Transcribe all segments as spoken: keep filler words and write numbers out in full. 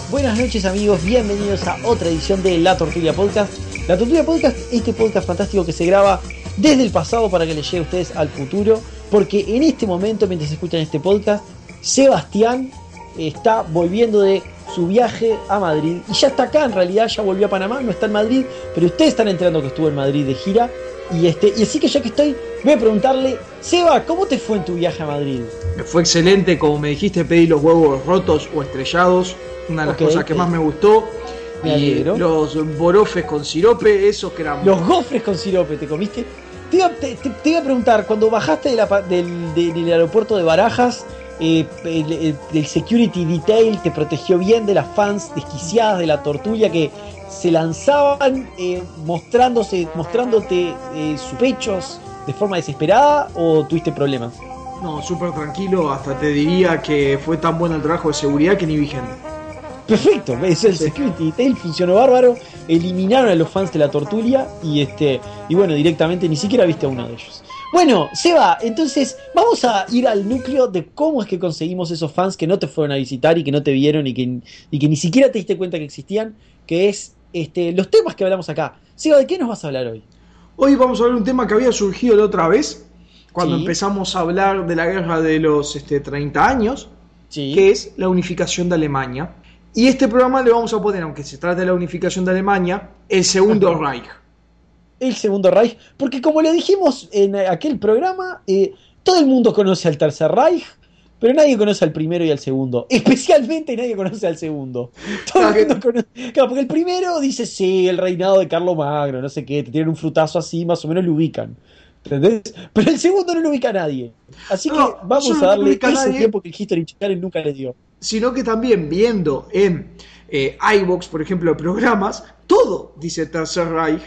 Buenas noches amigos, bienvenidos a otra edición de La Tortulia Podcast. La Tortulia Podcast, este podcast fantástico que se graba desde el pasado para que les llegue a ustedes al futuro, porque en este momento, mientras escuchan este podcast, Sebastián está volviendo de su viaje a Madrid y ya está acá, en realidad ya volvió a Panamá, no está en Madrid, pero ustedes están enterando que estuvo en Madrid de gira. Y, este, y así que ya que estoy, voy a preguntarle, Seba, ¿cómo te fue en tu viaje a Madrid? Me fue excelente, como me dijiste, pedí los huevos rotos o estrellados, una de las okay, cosas que okay. más me gustó. Me y los borofes con sirope, esos que eran... Los gofres con sirope, ¿te comiste? Te iba, te, te, te iba a preguntar, cuando bajaste de la, del, de, del aeropuerto de Barajas, eh, el, el, el security detail te protegió bien de las fans desquiciadas de la Tortulia que se lanzaban eh, mostrándose, mostrándote eh, sus pechos de forma desesperada, o tuviste problemas? No, súper tranquilo, hasta te diría que fue tan bueno el trabajo de seguridad que ni vi gente. Perfecto, es el sí. Security detail funcionó bárbaro, eliminaron a los fans de la Tortulia y este y bueno, directamente ni siquiera viste a uno de ellos. Bueno, Seba, entonces vamos a ir al núcleo de cómo es que conseguimos esos fans que no te fueron a visitar y que no te vieron y que, y que ni siquiera te diste cuenta que existían, que es este, los temas que hablamos acá. Seba, ¿de qué nos vas a hablar hoy? Hoy vamos a hablar de un tema que había surgido la otra vez, cuando sí. empezamos a hablar de la guerra de los este, treinta años, sí. que es la unificación de Alemania. Y este programa le vamos a poner, aunque se trate de la unificación de Alemania, el Segundo Reich. El Segundo Reich, porque como le dijimos en aquel programa, eh, todo el mundo conoce al Tercer Reich, pero nadie conoce al primero y al segundo. Especialmente nadie conoce al segundo. Todo el mundo conoce. Claro, porque el primero dice, sí, el reinado de Carlomagno, no sé qué, te tienen un frutazo así, más o menos lo ubican. ¿Entendés? Pero el segundo no lo ubica a nadie. Así no, que vamos a darle ese nadie, tiempo que el History Channel nunca le dio. Sino que también viendo en eh, iVoox, por ejemplo, programas, todo dice Tercer Reich.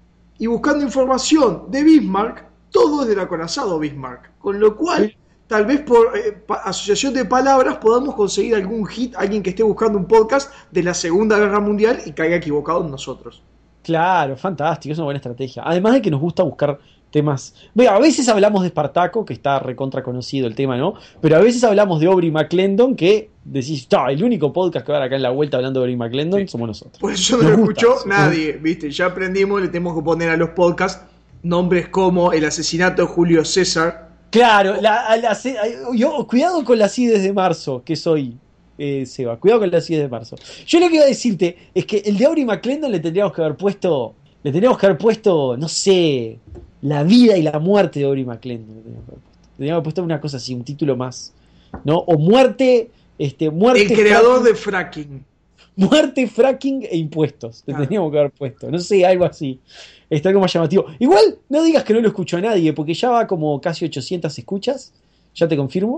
Y buscando información de Bismarck, todo es del acorazado Bismarck. Con lo cual, sí. tal vez por eh, pa- asociación de palabras podamos conseguir algún hit, alguien que esté buscando un podcast de la Segunda Guerra Mundial y caiga equivocado en nosotros. Claro, fantástico, es una buena estrategia. Además de que nos gusta buscar temas. Bueno, a veces hablamos de Espartaco, que está recontra conocido el tema, ¿no? Pero a veces hablamos de Aubrey McClendon, que decís, ah, el único podcast que va a dar acá en la vuelta hablando de Aubrey McClendon sí. somos nosotros. Por eso no nos lo escuchó gusta, nadie, ¿sí? ¿Viste? Ya aprendimos, le tenemos que poner a los podcasts nombres como El asesinato de Julio César. Claro, la, la, yo, cuidado con las ides de marzo, que soy. Eh, Seba, cuidado con las ides de marzo. Yo lo que iba a decirte es que el de Aubrey McClendon le tendríamos que haber puesto, le tendríamos que haber puesto, no sé, la vida y la muerte de Aubrey McClendon. Le tendríamos que haber puesto, le tendríamos que haber puesto una cosa así, un título más, ¿no? O muerte, este, muerte. El creador fracking, de fracking. Muerte, fracking e impuestos. Le ah. tendríamos que haber puesto, no sé, algo así. Está como más llamativo. Igual, no digas que no lo escuchó a nadie, porque ya va como casi ochocientas escuchas, ya te confirmo.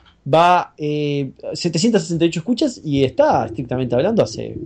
Va eh, setecientas sesenta y ocho escuchas y está estrictamente hablando hace,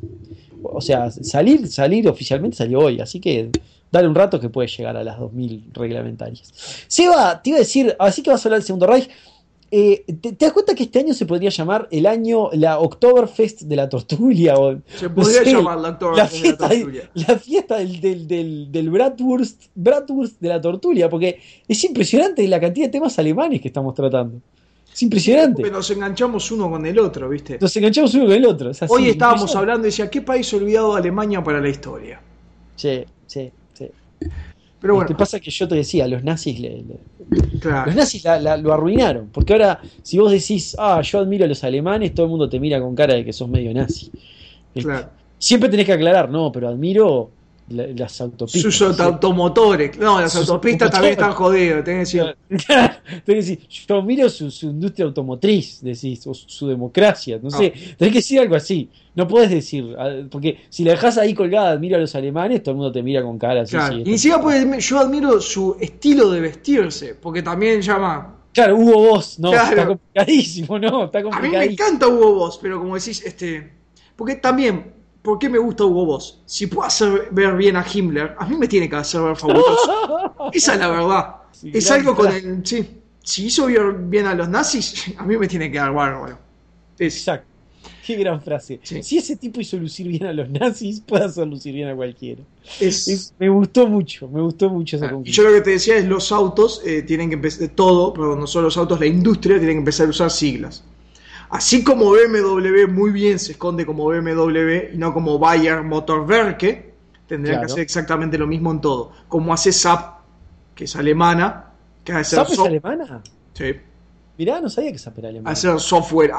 o sea, salir salir oficialmente salió hoy, así que dale un rato que puede llegar a las dos mil reglamentarias. Seba, te iba a decir, así que vas a hablar del Segundo Reich. Eh, ¿te, ¿Te das cuenta que este año se podría llamar el año, la Oktoberfest de la Tortulia? O, se podría no sé, llamar la Oktoberfest de la Tortulia. De, la fiesta del, del, del, del Bratwurst, Bratwurst de la Tortulia, porque es impresionante la cantidad de temas alemanes que estamos tratando. Es impresionante. Porque nos enganchamos uno con el otro, ¿viste? Nos enganchamos uno con el otro. Es así, hoy estábamos hablando y decía, ¿qué país olvidado de Alemania para la historia? Sí, sí, sí. Pero bueno. Lo que pasa es que yo te decía, los nazis le, le, claro. los nazis la, la, lo arruinaron. Porque ahora, si vos decís, ah, yo admiro a los alemanes, todo el mundo te mira con cara de que sos medio nazi. Claro. Siempre tenés que aclarar, no, pero admiro la, las autopistas. Sus ¿sí? automotores. No, las Sus autopistas automotores. También están jodidas. Tenés que decir, tenés que decir yo admiro su, su industria automotriz, decís, o su democracia. No, no sé, tenés que decir algo así. No podés decir, porque si la dejás ahí colgada, admiro a los alemanes, todo el mundo te mira con cara así. Claro. Sí, y encima pues, yo admiro su estilo de vestirse, porque también llama. Claro, Hugo Boss, no, claro. Está complicadísimo, ¿no? Está complicadísimo. A mí me encanta Hugo Boss, pero como decís, este. Porque también, ¿por qué me gusta Hugo Boss? Si puedo hacer ver bien a Himmler, a mí me tiene que hacer ver fabuloso. Esa es la verdad. Sí, es algo con el. Sí. Si hizo bien a los nazis, a mí me tiene que dar bárbaro. Es, exacto. Qué gran frase. Sí. Si ese tipo hizo lucir bien a los nazis, puede hacer lucir bien a cualquiera. Es, es, me gustó mucho, me gustó mucho esa ah, conclusión. Y yo lo que te decía es los autos eh, tienen que empezar, todo, perdón, no solo los autos, la industria tiene que empezar a usar siglas. Así como B M W muy bien se esconde como B M W y no como Bayer Motorwerke, tendrían Claro. que hacer exactamente lo mismo en todo. Como hace S A P, que es alemana, que hace ¿SAP es so- alemana? sí, Mirá, no sabía que SAP era alemana. hacer software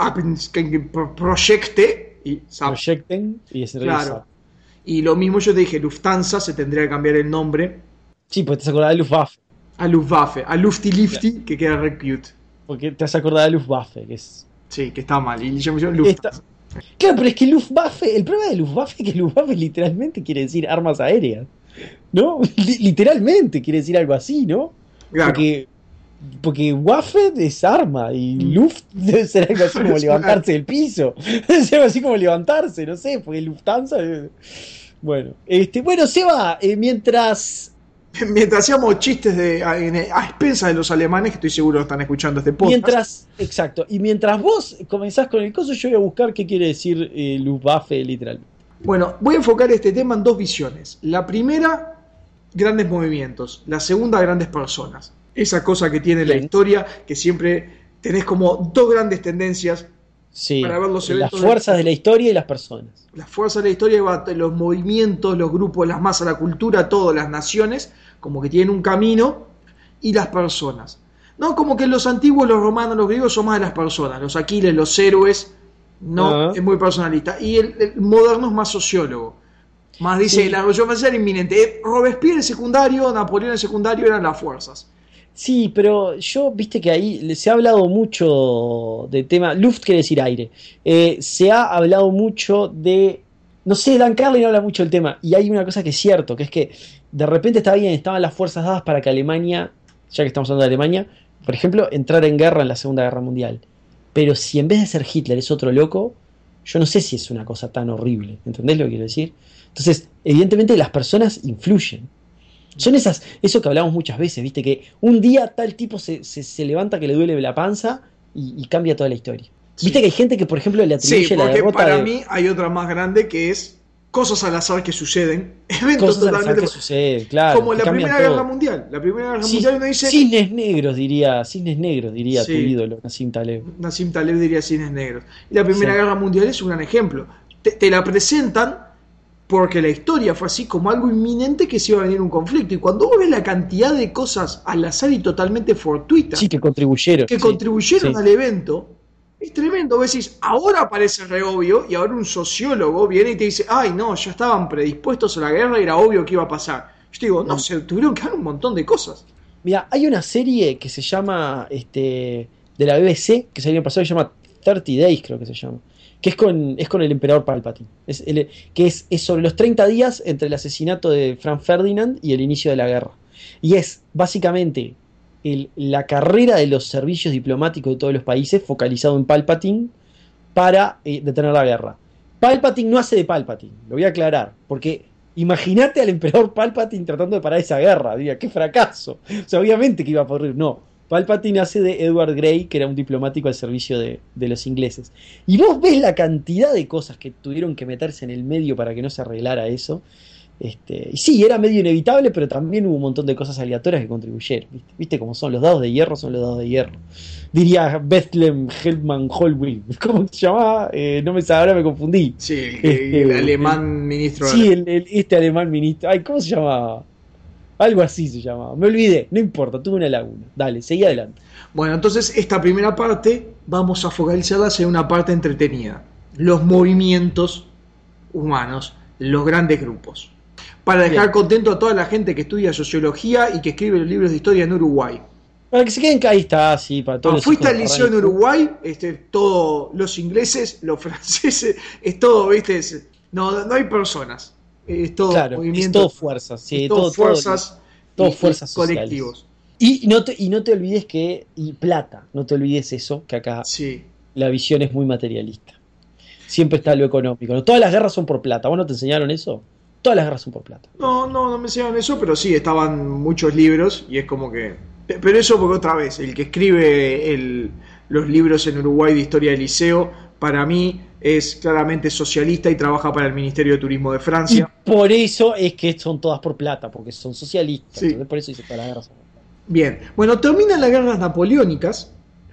Projekte y S A P. Projecten y es en realidad Claro. SAP. Y lo mismo yo te dije, Lufthansa se tendría que cambiar el nombre Sí, porque te has acordado de Luftwaffe. a Luftwaffe, a Lufty Lifty, que queda re cute. Porque te has acordado de Luftwaffe, que es. Sí, que está mal. Y yo me llamo Lufthansa. Esta- Claro, pero es que Luftwaffe, el problema de Luftwaffe es que Luftwaffe literalmente quiere decir armas aéreas. ¿No? Li- literalmente quiere decir algo así, ¿no? Claro. Porque, porque Waffe es arma y Luft debe ser algo así como levantarse del piso. Debe ser algo así como levantarse, no sé, porque Lufthansa. eh, Bueno, este, bueno, Seba, eh, mientras. Mientras hacíamos chistes de, a, en- a expensas de los alemanes, que estoy seguro que están escuchando este podcast. Mientras, exacto, y mientras vos comenzás con el coso, yo voy a buscar qué quiere decir eh, Luftwaffe literalmente. Bueno, voy a enfocar este tema en dos visiones. La primera, grandes movimientos. La segunda, grandes personas. Esa cosa que tiene la Bien. historia, que siempre tenés como dos grandes tendencias. Sí, Para ver los las eventos fuerzas de- de la historia y las personas. La fuerza de la historia, va- los movimientos, los grupos, las masas, la cultura, todo, las naciones, como que tienen un camino, y las personas. No, como que los antiguos, los romanos, los griegos son más de las personas. Los Aquiles, los héroes, no, Ah. es muy personalista. Y el, el moderno es más sociólogo. Más dice, Sí. la revolución francesa era inminente. Eh, Robespierre el secundario, Napoleón el secundario eran las fuerzas. Sí, pero yo, viste que ahí le- se ha hablado mucho de tema. Luft quiere decir aire. Eh, se ha hablado mucho de. No sé, Dan Carlin habla mucho del tema. Y hay una cosa que es cierto, que es que de repente está bien, estaban las fuerzas dadas para que Alemania, ya que estamos hablando de Alemania, por ejemplo, entrara en guerra en la Segunda Guerra Mundial. Pero si en vez de ser Hitler es otro loco, yo no sé si es una cosa tan horrible. ¿Entendés lo que quiero decir? Entonces, evidentemente las personas influyen. Son esas, eso que hablamos muchas veces, viste, que un día tal tipo se, se, se levanta que le duele la panza y, y cambia toda la historia. Sí. Viste que hay gente que, por ejemplo, le atribuye Sí, la porque derrota para de mí hay otra más grande que es cosas al azar que suceden. Eventos cosas al azar totalmente. que sucede, claro. Como que la cambian Primera todo. Guerra Mundial. La Primera Guerra Sí, Mundial uno dice. cisnes negros, diría, cisnes negros, diría Sí. tu ídolo, Nassim Taleb. Nassim Taleb diría cines negros. Y la Primera Sí. Guerra Mundial es un gran ejemplo. Te, te la presentan porque la historia fue así como algo inminente que se iba a venir un conflicto. Y cuando vos ves la cantidad de cosas al azar y totalmente fortuitas Sí, que contribuyeron. que sí, contribuyeron sí. al evento, es tremendo. Vos decís, ahora parece re obvio, y ahora un sociólogo viene y te dice, ay no, ya estaban predispuestos a la guerra y era obvio que iba a pasar. Yo te digo, no, Mm. se tuvieron que dar un montón de cosas. Mira, hay una serie que se llama, este, de la B B C, que salió el pasado, que se llama treinta Days, creo que se llama, que es con, es con el emperador Palpatine, es el- que es, es sobre los treinta días entre el asesinato de Franz Ferdinand y el inicio de la guerra. Y es básicamente el- la carrera de los servicios diplomáticos de todos los países focalizado en Palpatine para eh, detener la guerra. Palpatine no hace de Palpatine, lo voy a aclarar, porque imagínate al emperador Palpatine tratando de parar esa guerra, diría, qué fracaso. O sea, obviamente que iba a ocurrir, no. Palpatine hace de Edward Grey, que era un diplomático al servicio de, de los ingleses. Y vos ves la cantidad de cosas que tuvieron que meterse en el medio para que no se arreglara eso. Este, y sí, era medio inevitable, pero también hubo un montón de cosas aleatorias que contribuyeron. ¿Viste, ¿Viste cómo son? Los dados de hierro son los dados de hierro. Diría Bethlehem Helman Holwig. ¿Cómo se llamaba? Eh, no me sabe, ahora me confundí. Sí, el, Este, el alemán ministro. Sí, el, el- este alemán ministro. Ay, ¿cómo se llamaba? Algo así se llamaba. Me olvidé, no importa, tuve una laguna. Dale, seguí adelante. Bueno, entonces esta primera parte vamos a focalizarla hacia una parte entretenida. Los movimientos humanos, los grandes grupos. Para dejar Bien. contento a toda la gente que estudia sociología y que escribe los libros de historia en Uruguay. Para que se queden que ahí está, sí, para todos Ah, los fuiste hijos al de liceo en Ferrari. Uruguay, este, todo, los ingleses, los franceses, es todo, viste, es- no, no hay personas, es todo Claro, es movimiento, todo fuerzas, sí, es todo todo, todo- fuerzas, todo y- y fuerzas sociales. colectivos. Y no, te, y no te olvides que, y plata, no te olvides eso, que acá Sí, la visión es muy materialista. Siempre está lo económico. ¿No? Todas las guerras son por plata. ¿Vos no te enseñaron eso? Todas las guerras son por plata. no, no, no me enseñaron eso, pero sí, estaban muchos libros y es como que, pe- pero eso porque otra vez, el que escribe el, los libros en Uruguay de historia del liceo, para mí es claramente socialista y trabaja para el Ministerio de Turismo de Y Francia. por eso es que son todas por plata, porque son socialistas. Sí. Entonces, por eso dice todas las guerras son por plata. Bien, bueno, terminan las guerras napoleónicas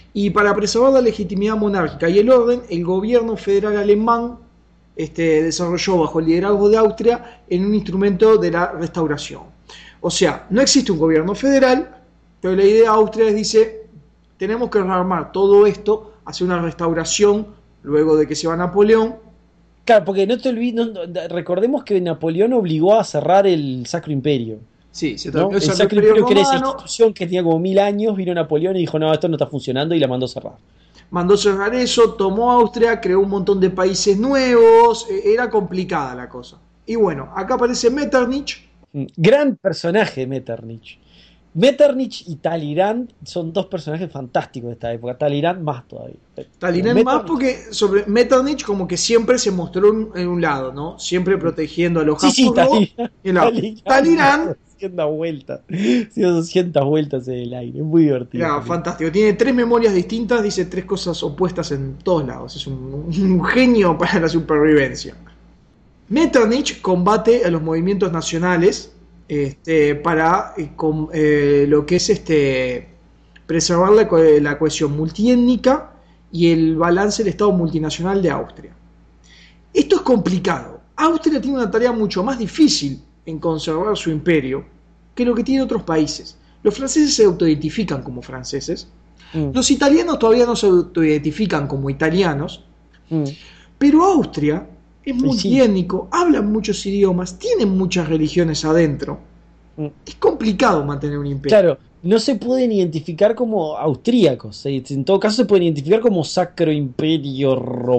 Y para preservar la legitimidad monárquica y el orden, el gobierno federal alemán este, desarrolló bajo el liderazgo de Austria en un instrumento de la restauración. O sea, no existe un gobierno federal, pero la idea de Austria es, dice, tenemos que rearmar todo esto, hacer una restauración luego de que se va Napoleón. Claro, porque no te olvides, no, no, recordemos que Napoleón obligó a cerrar el Sacro Imperio. Sí, se ¿No? terminó El Sacro Imperio, que era esa institución que tenía como mil años, vino Napoleón y dijo, no, esto no está funcionando, y la mandó cerrar. Mandó cerrar eso, tomó Austria, creó un montón de países nuevos, era complicada la cosa. Y bueno, acá aparece Metternich. Gran personaje Metternich. Metternich y Talleyrand son dos personajes fantásticos de esta época. Talleyrand más todavía. Talleyrand Metternich... más porque sobre Metternich como que siempre se mostró en, en un lado, ¿no? Siempre protegiendo a los sí, sí, Habsburgo. Talleyrand, Talleyrand doscientas vueltas, doscientas vueltas en el aire, es muy divertido. Claro, fantástico. Tiene tres memorias distintas, dice tres cosas opuestas en todos lados. Es un, un genio para la supervivencia. Metternich combate a los movimientos nacionales este, para eh, con, eh, lo que es este preservar la, la cohesión multiétnica y el balance del Estado multinacional de Austria. Esto es complicado. Austria tiene una tarea mucho más difícil en conservar su imperio que lo que tienen otros países. Los franceses se autoidentifican como franceses, mm. los italianos todavía no se autoidentifican como italianos, mm. pero Austria es multiétnico, sí. hablan muchos idiomas, tienen muchas religiones adentro. Mm. Es complicado mantener un imperio. Claro, no se pueden identificar como austríacos, en todo caso se pueden identificar como Sacro Imperio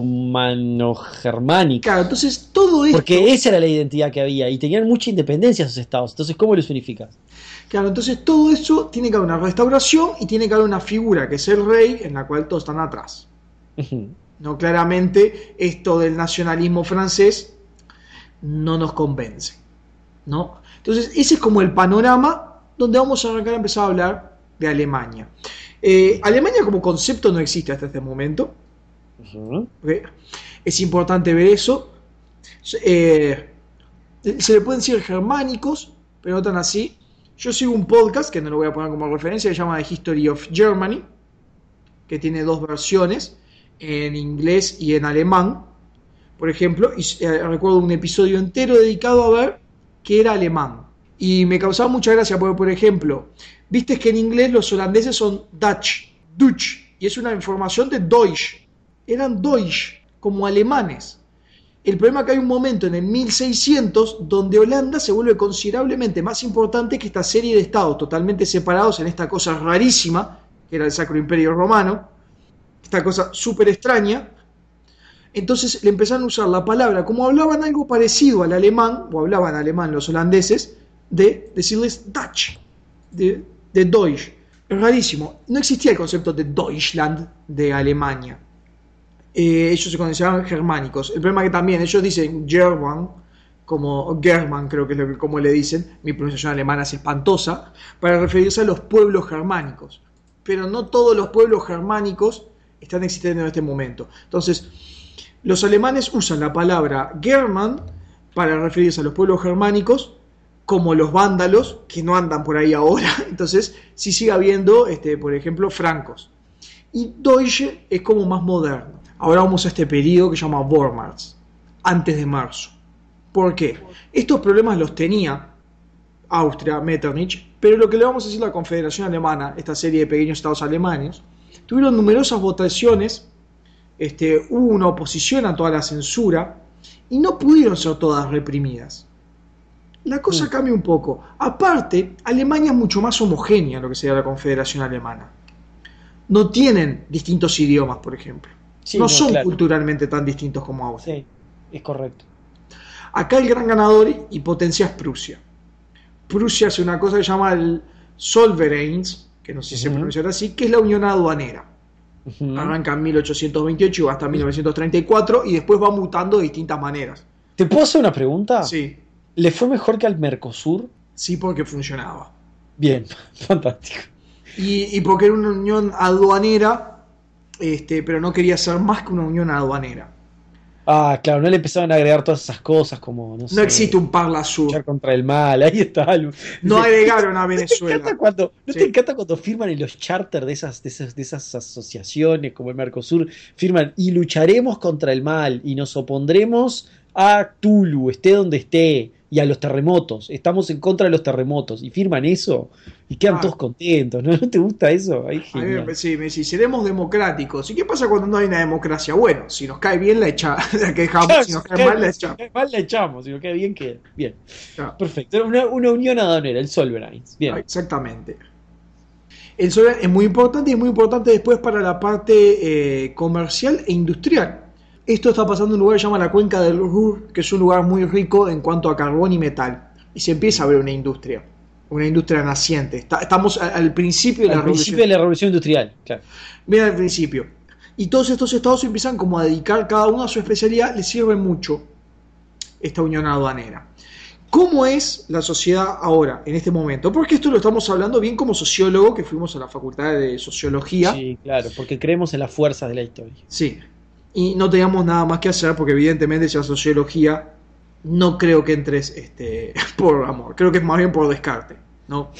Romano Germánico. Claro, entonces todo esto... Porque esa era la identidad que había y tenían mucha independencia esos estados, entonces ¿cómo los unificas? Claro, entonces todo eso tiene que haber una restauración y tiene que haber una figura que es el rey en la cual todos están atrás. Uh-huh. No, claramente esto del nacionalismo francés no nos convence, ¿no? Entonces ese es como el panorama donde vamos a arrancar a empezar a hablar de Alemania. Eh, Alemania como concepto no existe hasta este momento. Uh-huh. ¿Okay? Es importante ver eso. Eh, se le pueden decir germánicos, pero no tan así. Yo sigo un podcast, que no lo voy a poner como referencia, que se llama The History of Germany, que tiene dos versiones, en inglés y en alemán, por ejemplo, y eh, recuerdo un episodio entero dedicado a ver qué era alemán. Y me causaba mucha gracia porque, por ejemplo, viste que en inglés los holandeses son Dutch, Dutch, y es una información de Deutsch. Eran Deutsch, como alemanes. El problema es que hay un momento en el mil seiscientos donde Holanda se vuelve considerablemente más importante que esta serie de estados totalmente separados en esta cosa rarísima, que era el Sacro Imperio Romano, esta cosa súper extraña. Entonces le empezaron a usar la palabra, como hablaban algo parecido al alemán, o hablaban alemán los holandeses, de decirles Dutch, de, de Deutsch. Es rarísimo. No existía el concepto de Deutschland, de Alemania. Eh, ellos se consideraban germánicos. El problema es que también ellos dicen German, como German creo que es lo que, como le dicen, mi pronunciación alemana es espantosa, para referirse a los pueblos germánicos. Pero no todos los pueblos germánicos están existiendo en este momento. Entonces, los alemanes usan la palabra German para referirse a los pueblos germánicos, como los vándalos, que no andan por ahí ahora. Entonces, sí sigue habiendo, este, por ejemplo, francos. Y Deutsche es como más moderno. Ahora vamos a este periodo que se llama Vormärz, antes de marzo. ¿Por qué? Estos problemas los tenía Austria, Metternich, pero lo que le vamos a decir a la Confederación Alemana, esta serie de pequeños estados alemanes, tuvieron numerosas votaciones, este, hubo una oposición a toda la censura, y no pudieron ser todas reprimidas. La cosa cambia un poco. Aparte, Alemania es mucho más homogénea lo que sería la Confederación Alemana. No tienen distintos idiomas, por ejemplo. Sí, no, no son claro. culturalmente tan distintos como Austria. Sí, es correcto. Acá el gran ganador y potencia es Prusia. Prusia hace una cosa que se llama el Zollvereins, que no sé si uh-huh. se pronuncia así, que es la unión aduanera. Uh-huh. Arranca en mil ochocientos veintiocho y va hasta mil novecientos treinta y cuatro y después va mutando de distintas maneras. ¿Te puedo hacer una pregunta? Sí. ¿Le fue mejor que al Mercosur? Sí, porque funcionaba. Bien, fantástico. Y, y porque era una unión aduanera, este, pero no quería ser más que una unión aduanera. Ah, claro, no le empezaron a agregar todas esas cosas como, no No sé, existe un Parla Sur. luchar contra el mal, ahí está. No Dice, agregaron a ¿no te encanta Venezuela. cuando, no te Sí. encanta cuando firman en los charters de esas, de esas, de esas asociaciones como el Mercosur, firman y lucharemos contra el mal y nos opondremos a Tulu, esté donde esté, y a los terremotos, estamos en contra de los terremotos, y firman eso y quedan Ah, todos contentos, ¿no? ¿No te gusta eso? Ay, a mí me, genial. sí, me decís, seremos democráticos. ¿Y qué pasa cuando no hay una democracia? Bueno, si nos cae bien la echa, la quejamos, Claro, si si nos nos cae cae, mal la si nos echamos. cae mal la echamos, si nos cae bien queda. Bien, Ah, perfecto. Era Una, una unión aduanera, el Solverines. ah, Bien. exactamente. El solar es muy importante y es muy importante después para la parte eh, comercial e industrial. Esto está pasando en un lugar que se llama la Cuenca del Ruhr, que es un lugar muy rico en cuanto a carbón y metal. Y se empieza a ver una industria, una industria naciente. Está- estamos a- al principio de la Al principio revolución. de la revolución industrial, claro. Bien al principio. Y todos estos estados empiezan como a dedicar cada uno a su especialidad, les sirve mucho esta unión aduanera. ¿Cómo es la sociedad ahora, en este momento? Porque esto lo estamos hablando bien como sociólogo, que fuimos a la facultad de sociología. Sí, claro, porque creemos en las fuerzas de la historia. Sí. Y no teníamos nada más que hacer, porque evidentemente si la sociología no creo que entres este, por amor, creo que es más bien por descarte, ¿no?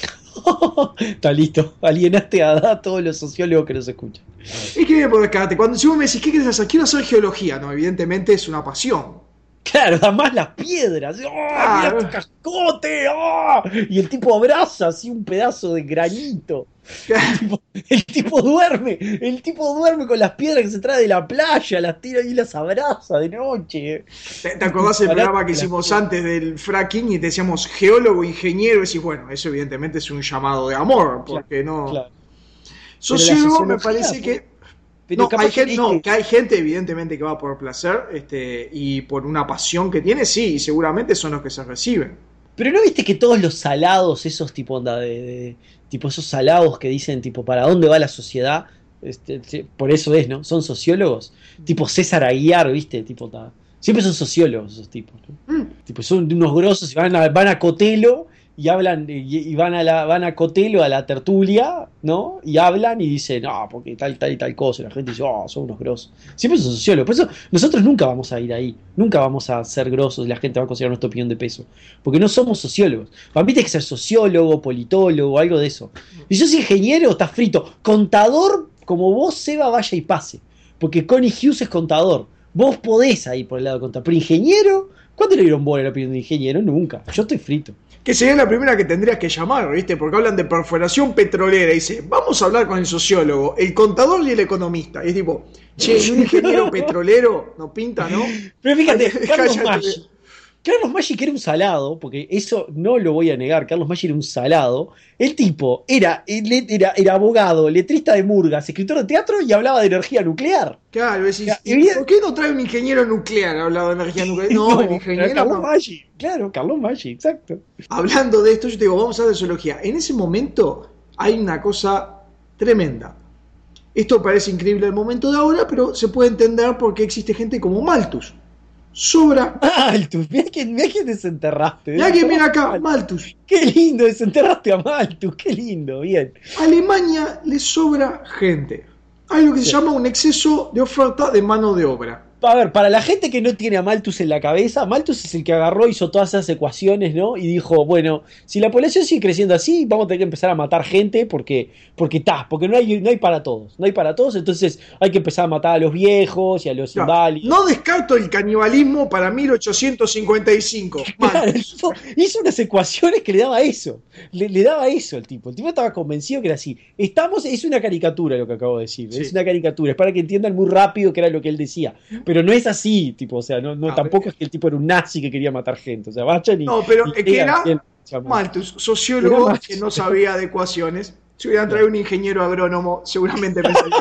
Está listo. Alienaste a, a todos los sociólogos que nos escuchan. Es que viene por descarte. Cuando si vos me decís, ¿qué quieres hacer? Quiero hacer geología. No, evidentemente es una pasión. Claro, además las piedras. ¡Oh, mira Claro. este cascote! ¡Oh! Y el tipo abraza así un pedazo de granito. El tipo, el tipo duerme, el tipo duerme con las piedras que se trae de la playa, las tira y las abraza de noche. ¿Te, te acordás el programa que hicimos antes del fracking y te decíamos geólogo, ingeniero? Y decís, bueno, eso evidentemente es un llamado de amor, porque no. Claro. Sociólogo me sociología, parece pues, que. Pero No, capaz hay que gente, no, este- que hay gente evidentemente que va por placer este, y por una pasión que tiene, sí, y seguramente son los que se reciben. Pero no viste que todos los salados, esos tipo onda de, de- tipo esos salados que dicen tipo para dónde va la sociedad, este, sí, por eso es, ¿no? Son sociólogos, tipo César Aguiar, ¿viste? Tipo, ta- siempre son sociólogos esos tipos, ¿no? Mm. Tipo, son unos grosos y van a, van a Cotelo y hablan y, y van a la, van a Cotelo a la tertulia, ¿no? Y hablan y dicen, no, porque tal, tal y tal cosa, y la gente dice, oh, son unos grosos. Siempre son sociólogos, por eso nosotros nunca vamos a ir ahí, nunca vamos a ser grosos y la gente va a considerar nuestra opinión de peso, porque no somos sociólogos. Para mí tiene que ser sociólogo, politólogo, algo de eso. Y yo soy ingeniero, está frito. Contador, como vos, Seba, vaya y pase, porque Connie Hughes es contador. Vos podés ir por el lado de contador, pero ingeniero, ¿cuándo le dieron bola a la opinión de ingeniero? Nunca. Yo estoy frito. Que sería la primera que tendrías que llamar, ¿viste? Porque hablan de perforación petrolera y dice, vamos a hablar con el sociólogo, el contador y el economista. Y es tipo, che, ¿y un ingeniero petrolero? No pinta, ¿no? Pero fíjate, Cállate. Carlos Maggi. Carlos Maggi, que era un salado, porque eso no lo voy a negar, Carlos Maggi era un salado. El tipo era, era, era abogado, letrista de murgas, escritor de teatro y hablaba de energía nuclear. Claro, decís, Ya, ¿y evidente- por qué no trae un ingeniero nuclear hablado de energía nuclear? No, el era ingeniero Carlos no. Maggi. Claro, Carlos Maggi, exacto. Hablando de esto, yo te digo, vamos a hablar de zoología. En ese momento hay una cosa tremenda. Esto parece increíble al momento de ahora, pero se puede entender por qué existe gente como Malthus. Sobra. Malthus, mirá quién, mirá quién desenterraste. Y alguien viene acá, Malthus. Malthus. Qué lindo, desenterraste a Malthus, qué lindo, bien. A Alemania le sobra gente. Hay lo que se Sí. llama un exceso de oferta de mano de obra. A ver, para la gente que no tiene a Malthus en la cabeza, Malthus es el que agarró, hizo todas esas ecuaciones, ¿no? Y dijo, bueno, si la población sigue creciendo así, vamos a tener que empezar a matar gente porque, porque está, porque no hay, no hay para todos, no hay para todos, entonces hay que empezar a matar a los viejos y a los No, inválidos. no descarto el canibalismo para mil ochocientos cincuenta y cinco. Claro, el Malthus. tipo hizo unas ecuaciones que le daba eso, le, le daba eso al tipo, el tipo estaba convencido que era así. Estamos, es una caricatura lo que acabo de decir, Sí. es una caricatura, es para que entiendan muy rápido que era lo que él decía, pero no es así, tipo, o sea, no, no Ah, tampoco pero- es que el tipo era un nazi que quería matar gente, o sea, vayan y... No, pero y es que lean era quién se llama. Malthus, sociólogo Era Malthus. que no sabía de ecuaciones. Si hubieran traído un ingeniero agrónomo, seguramente pensaría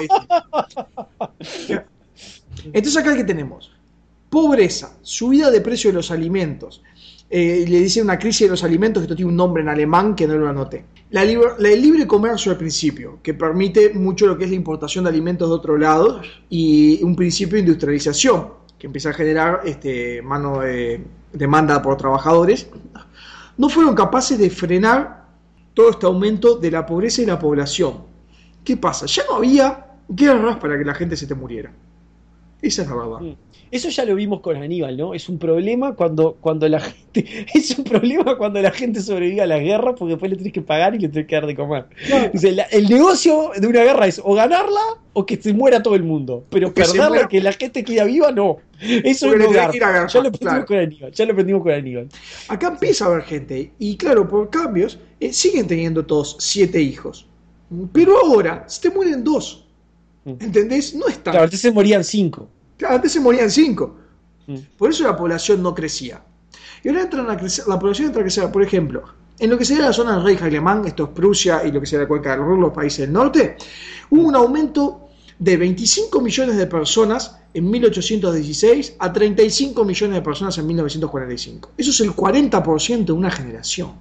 distinto. Entonces acá que tenemos pobreza, subida de precio de los alimentos. Eh, le dice una crisis de los alimentos, que esto tiene un nombre en alemán que no lo anoté. La libre, la- el libre comercio al principio, que permite mucho lo que es la importación de alimentos de otro lado, y un principio de industrialización, que empieza a generar este, mano de demanda por trabajadores, no fueron capaces de frenar todo este aumento de la pobreza y la población. ¿Qué pasa? Ya no había guerras para que la gente se te muriera. Esa es la verdad. Eso ya lo vimos con Aníbal, ¿no? Es un problema cuando, cuando la gente. Es un problema cuando la gente sobrevive a la guerra porque después le tenés que pagar y le tenés que dar de comer. Claro. O sea, la- el negocio de una guerra es o ganarla o que se muera todo el mundo. Pero O que se perderla muera- y que la gente quede viva, no. Eso Porque es le no tenés garpa. que ir a garpar, Ya lo aprendimos claro. con Aníbal. Ya lo aprendimos con Aníbal. Acá empieza a haber gente, y claro, por cambios, eh, siguen teniendo todos siete hijos. Pero ahora se te mueren dos. ¿Entendés? No es tan. Claro, antes se morían cinco. Claro, antes se morían cinco. Mm. Por eso la población no crecía. Y ahora entran a crecer, la población entra a crecer, por ejemplo, en lo que sería la zona del Reich alemán, esto es Prusia y lo que sería la cuenca del Ruhr, los países del norte, hubo un aumento de veinticinco millones de personas en mil ochocientos dieciséis a treinta y cinco millones de personas en mil novecientos cuarenta y cinco. Eso es el cuarenta por ciento de una generación.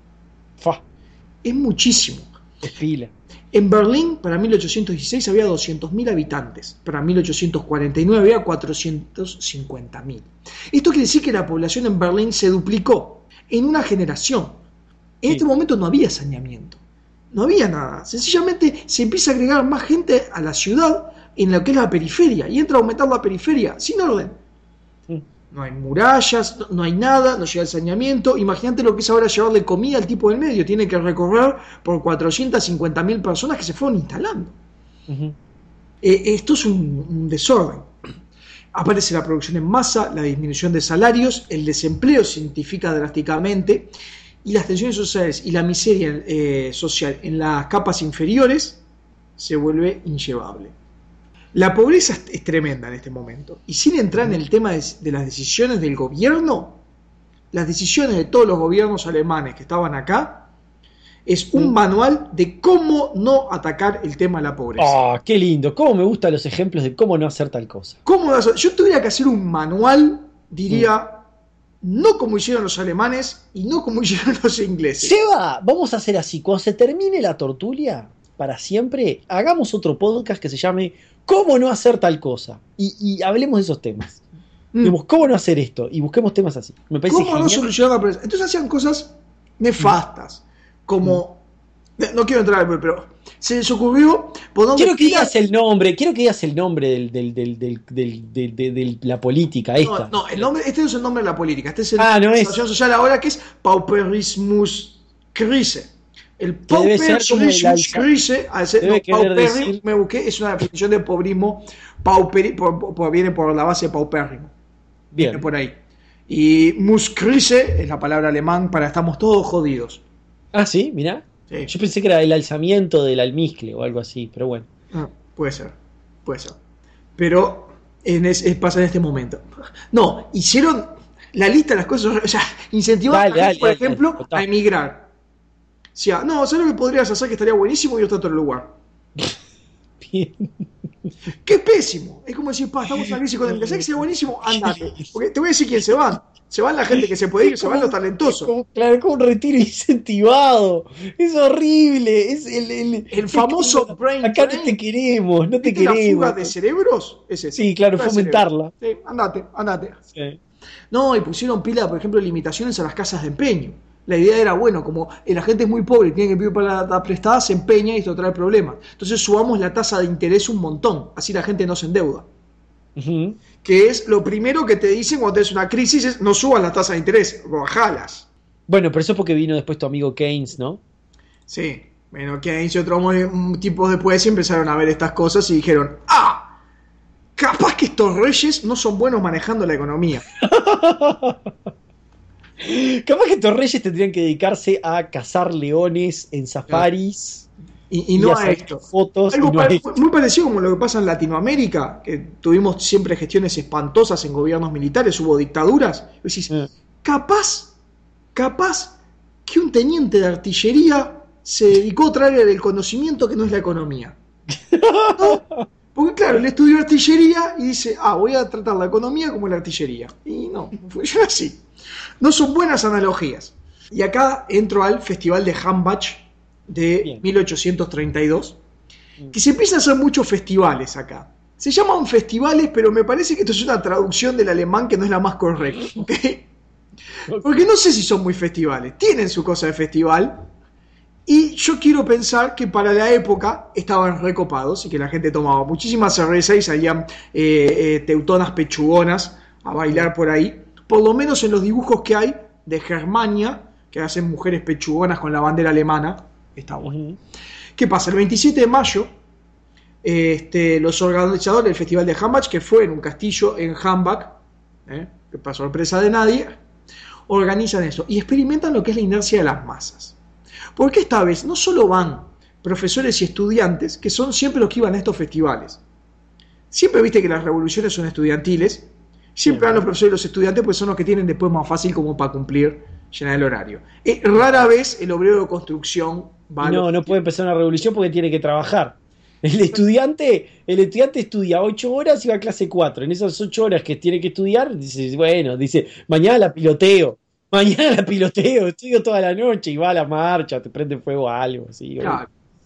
Fa, Es muchísimo. es pila. En Berlín, para mil ochocientos dieciséis había doscientos mil habitantes. Para mil ochocientos cuarenta y nueve había cuatrocientos cincuenta mil. Esto quiere decir que la población en Berlín se duplicó en una generación. En Sí. este momento no había saneamiento. No había nada. Sencillamente se empieza a agregar más gente a la ciudad en lo que es la periferia. Y entra a aumentar la periferia sin orden. Sí. No hay murallas, no, no hay nada, no llega el saneamiento. Imagínate lo que es ahora llevarle comida al tipo del medio. Tiene que recorrer por cuatrocientas cincuenta mil personas que se fueron instalando. Ujú. Eh, esto es un, un desorden. Aparece la producción en masa, la disminución de salarios, el desempleo se identifica drásticamente y las tensiones sociales y la miseria eh, social en las capas inferiores se vuelve inllevable. La pobreza es, es tremenda en este momento. Y sin entrar en el tema de, de las decisiones del gobierno, las decisiones de todos los gobiernos alemanes que estaban acá, es un manual de cómo no atacar el tema de la pobreza. Ah, qué lindo. Cómo me gustan los ejemplos de cómo no hacer tal cosa. ¿Cómo vas a- Yo tuviera que hacer un manual, diría, no como hicieron los alemanes y no como hicieron los ingleses. Seba, vamos a hacer así. Cuando se termine la tortulia, para siempre, hagamos otro podcast que se llame ¿Cómo no hacer tal cosa? Y, y hablemos de esos temas. Mm. Digamos, ¿cómo no hacer esto? Y busquemos temas así. Me parece ¿Cómo no genial. solucionar la pobreza? Entonces hacían cosas nefastas, como, no quiero entrar, pero se les ocurrió poner Quiero que mentiras- digas el nombre, quiero que digas el nombre del, del, del, del, del- del- de, de la política esta. No, no, el nombre, este no es el nombre de la política, este es el Ah, no de la es. situación social ahora, que es Pauperismus Krise. El Que debe ser como el Pauperismus alza- Krise, al ser- debe no, querer paupérrimo, decir- me busqué, es una definición de pobrismo, pauperi, por- por- viene por la base de paupérrimo, viene Bien. por ahí. Y Muskrise es la palabra alemán para estamos todos jodidos. Ah, sí, mirá. Sí. Yo pensé que era el alzamiento del almizcle o algo así, pero bueno. Ah, puede ser, puede ser. Pero en es, es- pasa en este momento. No, hicieron la lista de las cosas, o sea, incentivaron Dale, a la dale, gente, por dale, ejemplo, contá. a emigrar. O sea, no, ¿sabes lo que podrías hacer que estaría buenísimo y irte a otro lugar? Bien. ¡Qué pésimo! Es como decir, pa, estamos en una crisis económica, ¿sabes que sería buenísimo? Andate. Porque te voy a decir quién se van. Se van la gente que se puede ir, se van los talentosos. Como, claro, como un retiro incentivado. Es horrible. Es el, el, El famoso es como, brain acá drain. no te queremos, no te ¿Viste la queremos. fuga de cerebros? Es eso. Sí, claro, Fuga de fomentarla. cerebros. Sí, andate, andate. Sí. No, y pusieron pila, por ejemplo, limitaciones a las casas de empeño. La idea era, bueno, como la gente es muy pobre y tiene que pedir para la prestada, se empeña y esto trae problemas. Entonces subamos la tasa de interés un montón, así la gente no se endeuda. Ujú. Que es lo primero que te dicen cuando tienes una crisis, es no subas las tasas de interés, bajalas. Bueno, pero eso es porque vino después tu amigo Keynes, ¿no? Sí, bueno, Keynes y otros tipos después empezaron a ver estas cosas y dijeron, ah, capaz que estos reyes no son buenos manejando la economía. Capaz que estos reyes tendrían que dedicarse a cazar leones en safaris Y, y no a hacer esto. fotos. Algo y no a pare- esto. muy parecido como lo que pasa en Latinoamérica, que tuvimos siempre gestiones espantosas en gobiernos militares, hubo dictaduras. Y decís, Mm. capaz, capaz que un teniente de artillería se dedicó a traer el conocimiento que no es la economía. ¿No? Porque claro, él estudió artillería y dice, ah, voy a tratar la economía como la artillería. Y no, funciona así. No son buenas analogías. Y acá entro al Festival de Hambach de Bien. mil ochocientos treinta y dos, que se empiezan a hacer muchos festivales acá. Se llaman festivales, pero me parece que esto es una traducción del alemán que no es la más correcta. ¿Ok? Porque no sé si son muy festivales. Tienen su cosa de festival. Y yo quiero pensar que para la época estaban recopados y que la gente tomaba muchísima cerveza y salían eh, eh, teutonas pechugonas a bailar por ahí. Por lo menos en los dibujos que hay de Germania, que hacen mujeres pechugonas con la bandera alemana, está bueno. Uh-huh. ¿Qué pasa? El veintisiete de mayo, este, los organizadores del Festival de Hambach, que fue en un castillo en Hambach, eh, que para sorpresa de nadie, organizan eso y experimentan lo que es la inercia de las masas. Porque esta vez no solo van profesores y estudiantes, que son siempre los que iban a estos festivales. Siempre viste que las revoluciones son estudiantiles, siempre van los profesores y los estudiantes, pues son los que tienen después más fácil como para cumplir, llenar el horario. Eh, rara vez el obrero de construcción va a No, los... no puede empezar una revolución porque tiene que trabajar. El estudiante, el estudiante estudia ocho horas y va a clase cuatro. En esas ocho horas que tiene que estudiar, dice, bueno, dice, mañana la piloteo. Mañana la piloteo, estudio toda la noche y va a la marcha, te prende fuego a algo. Así, claro.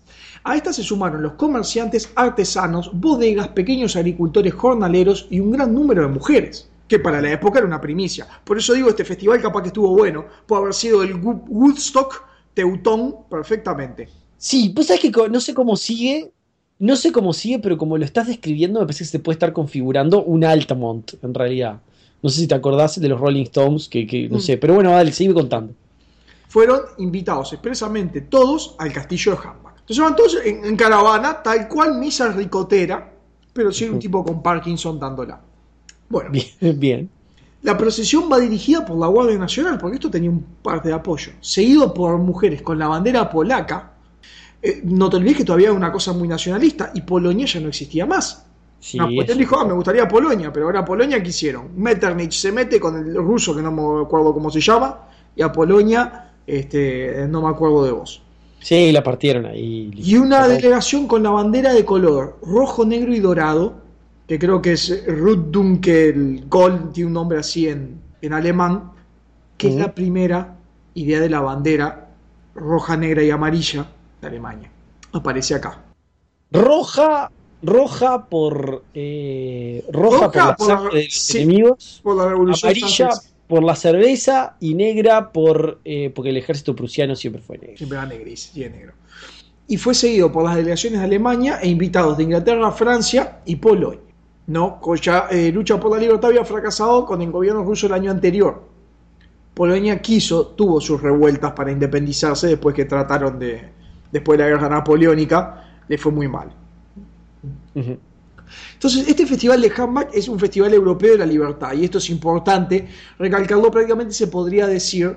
A esta se sumaron los comerciantes, artesanos, bodegas, pequeños agricultores jornaleros y un gran número de mujeres, que para la época era una primicia. Por eso digo, este festival capaz que estuvo bueno, puede haber sido el Woodstock teutón perfectamente. Sí, pues sabes que no sé cómo sigue, no sé cómo sigue, pero como lo estás describiendo me parece que se puede estar configurando un Altamont, en realidad. No sé si te acordás de los Rolling Stones, que, que no mm. sé, pero bueno, dale, sigue contando. Fueron invitados expresamente todos al castillo de Hambach. Entonces van todos en, en caravana, tal cual misa ricotera, pero sin un tipo con Parkinson dándola. Bueno, bien, bien. La procesión va dirigida por la Guardia Nacional, porque esto tenía un parte de apoyo, seguido por mujeres con la bandera polaca. Eh, no te olvides que todavía era una cosa muy nacionalista y Polonia ya no existía más. Sí, Napoleón dijo, ah, me gustaría Polonia, pero ahora Polonia, ¿qué hicieron? Metternich se mete con el ruso, que no me acuerdo cómo se llama, y a Polonia, este, no me acuerdo de vos. Sí, la partieron ahí. Y una delegación con la bandera de color rojo, negro y dorado, que creo que es Rundunkel Gold, tiene un nombre así en, en alemán, que uh-huh. es la primera idea de la bandera roja, negra y amarilla de Alemania. Aparece acá. Roja... Roja por eh, roja, roja por la sangre de los sí, enemigos, por la revolución amarilla francesa. Por la cerveza y negra por eh, porque el ejército prusiano siempre fue negro. Siempre era negris, sí, es negro. Y fue seguido por las delegaciones de Alemania e invitados de Inglaterra, Francia y Polonia. No, cuya eh, lucha por la libertad había fracasado con el gobierno ruso el año anterior. Polonia quiso, tuvo sus revueltas para independizarse después que trataron de, después de la guerra napoleónica, le fue muy mal. Uh-huh. Entonces, este festival de Hambach es un festival europeo de la libertad, y esto es importante recalcarlo. Prácticamente se podría decir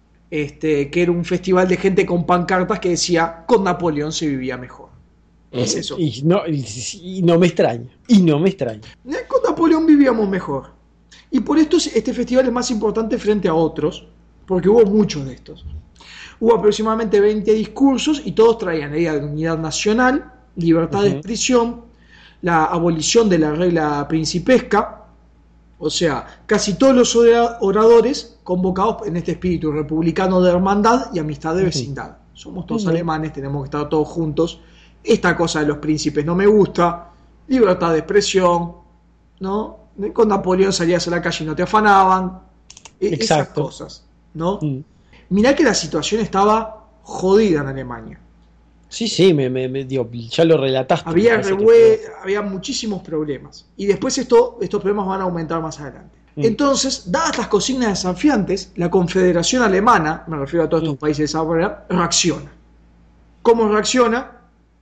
este, que era un festival de gente con pancartas que decía con Napoleón se vivía mejor. Es eso. Y no, y, y no me extraña, y no me extraña. Con Napoleón vivíamos mejor. Y por esto este festival es más importante frente a otros, porque hubo muchos de estos. Hubo aproximadamente veinte discursos y todos traían la idea de unidad nacional, libertad uh-huh. de expresión, la abolición de la regla principesca, o sea, casi todos los oradores convocados en este espíritu republicano de hermandad y amistad de vecindad. Uh-huh. Somos todos uh-huh. alemanes, tenemos que estar todos juntos. Esta cosa de los príncipes no me gusta, libertad de expresión, ¿no? Con Napoleón salías a la calle y no te afanaban, Exacto. esas cosas, ¿no? Uh-huh. Mirá que la situación estaba jodida en Alemania. Sí, sí, me, me, me digo, ya lo relataste. Había, revue- había muchísimos problemas. Y después esto, estos problemas van a aumentar más adelante. Mm. Entonces, dadas las consignas desafiantes, la Confederación Alemana, me refiero a todos estos mm. países de esa manera, reacciona. ¿Cómo reacciona?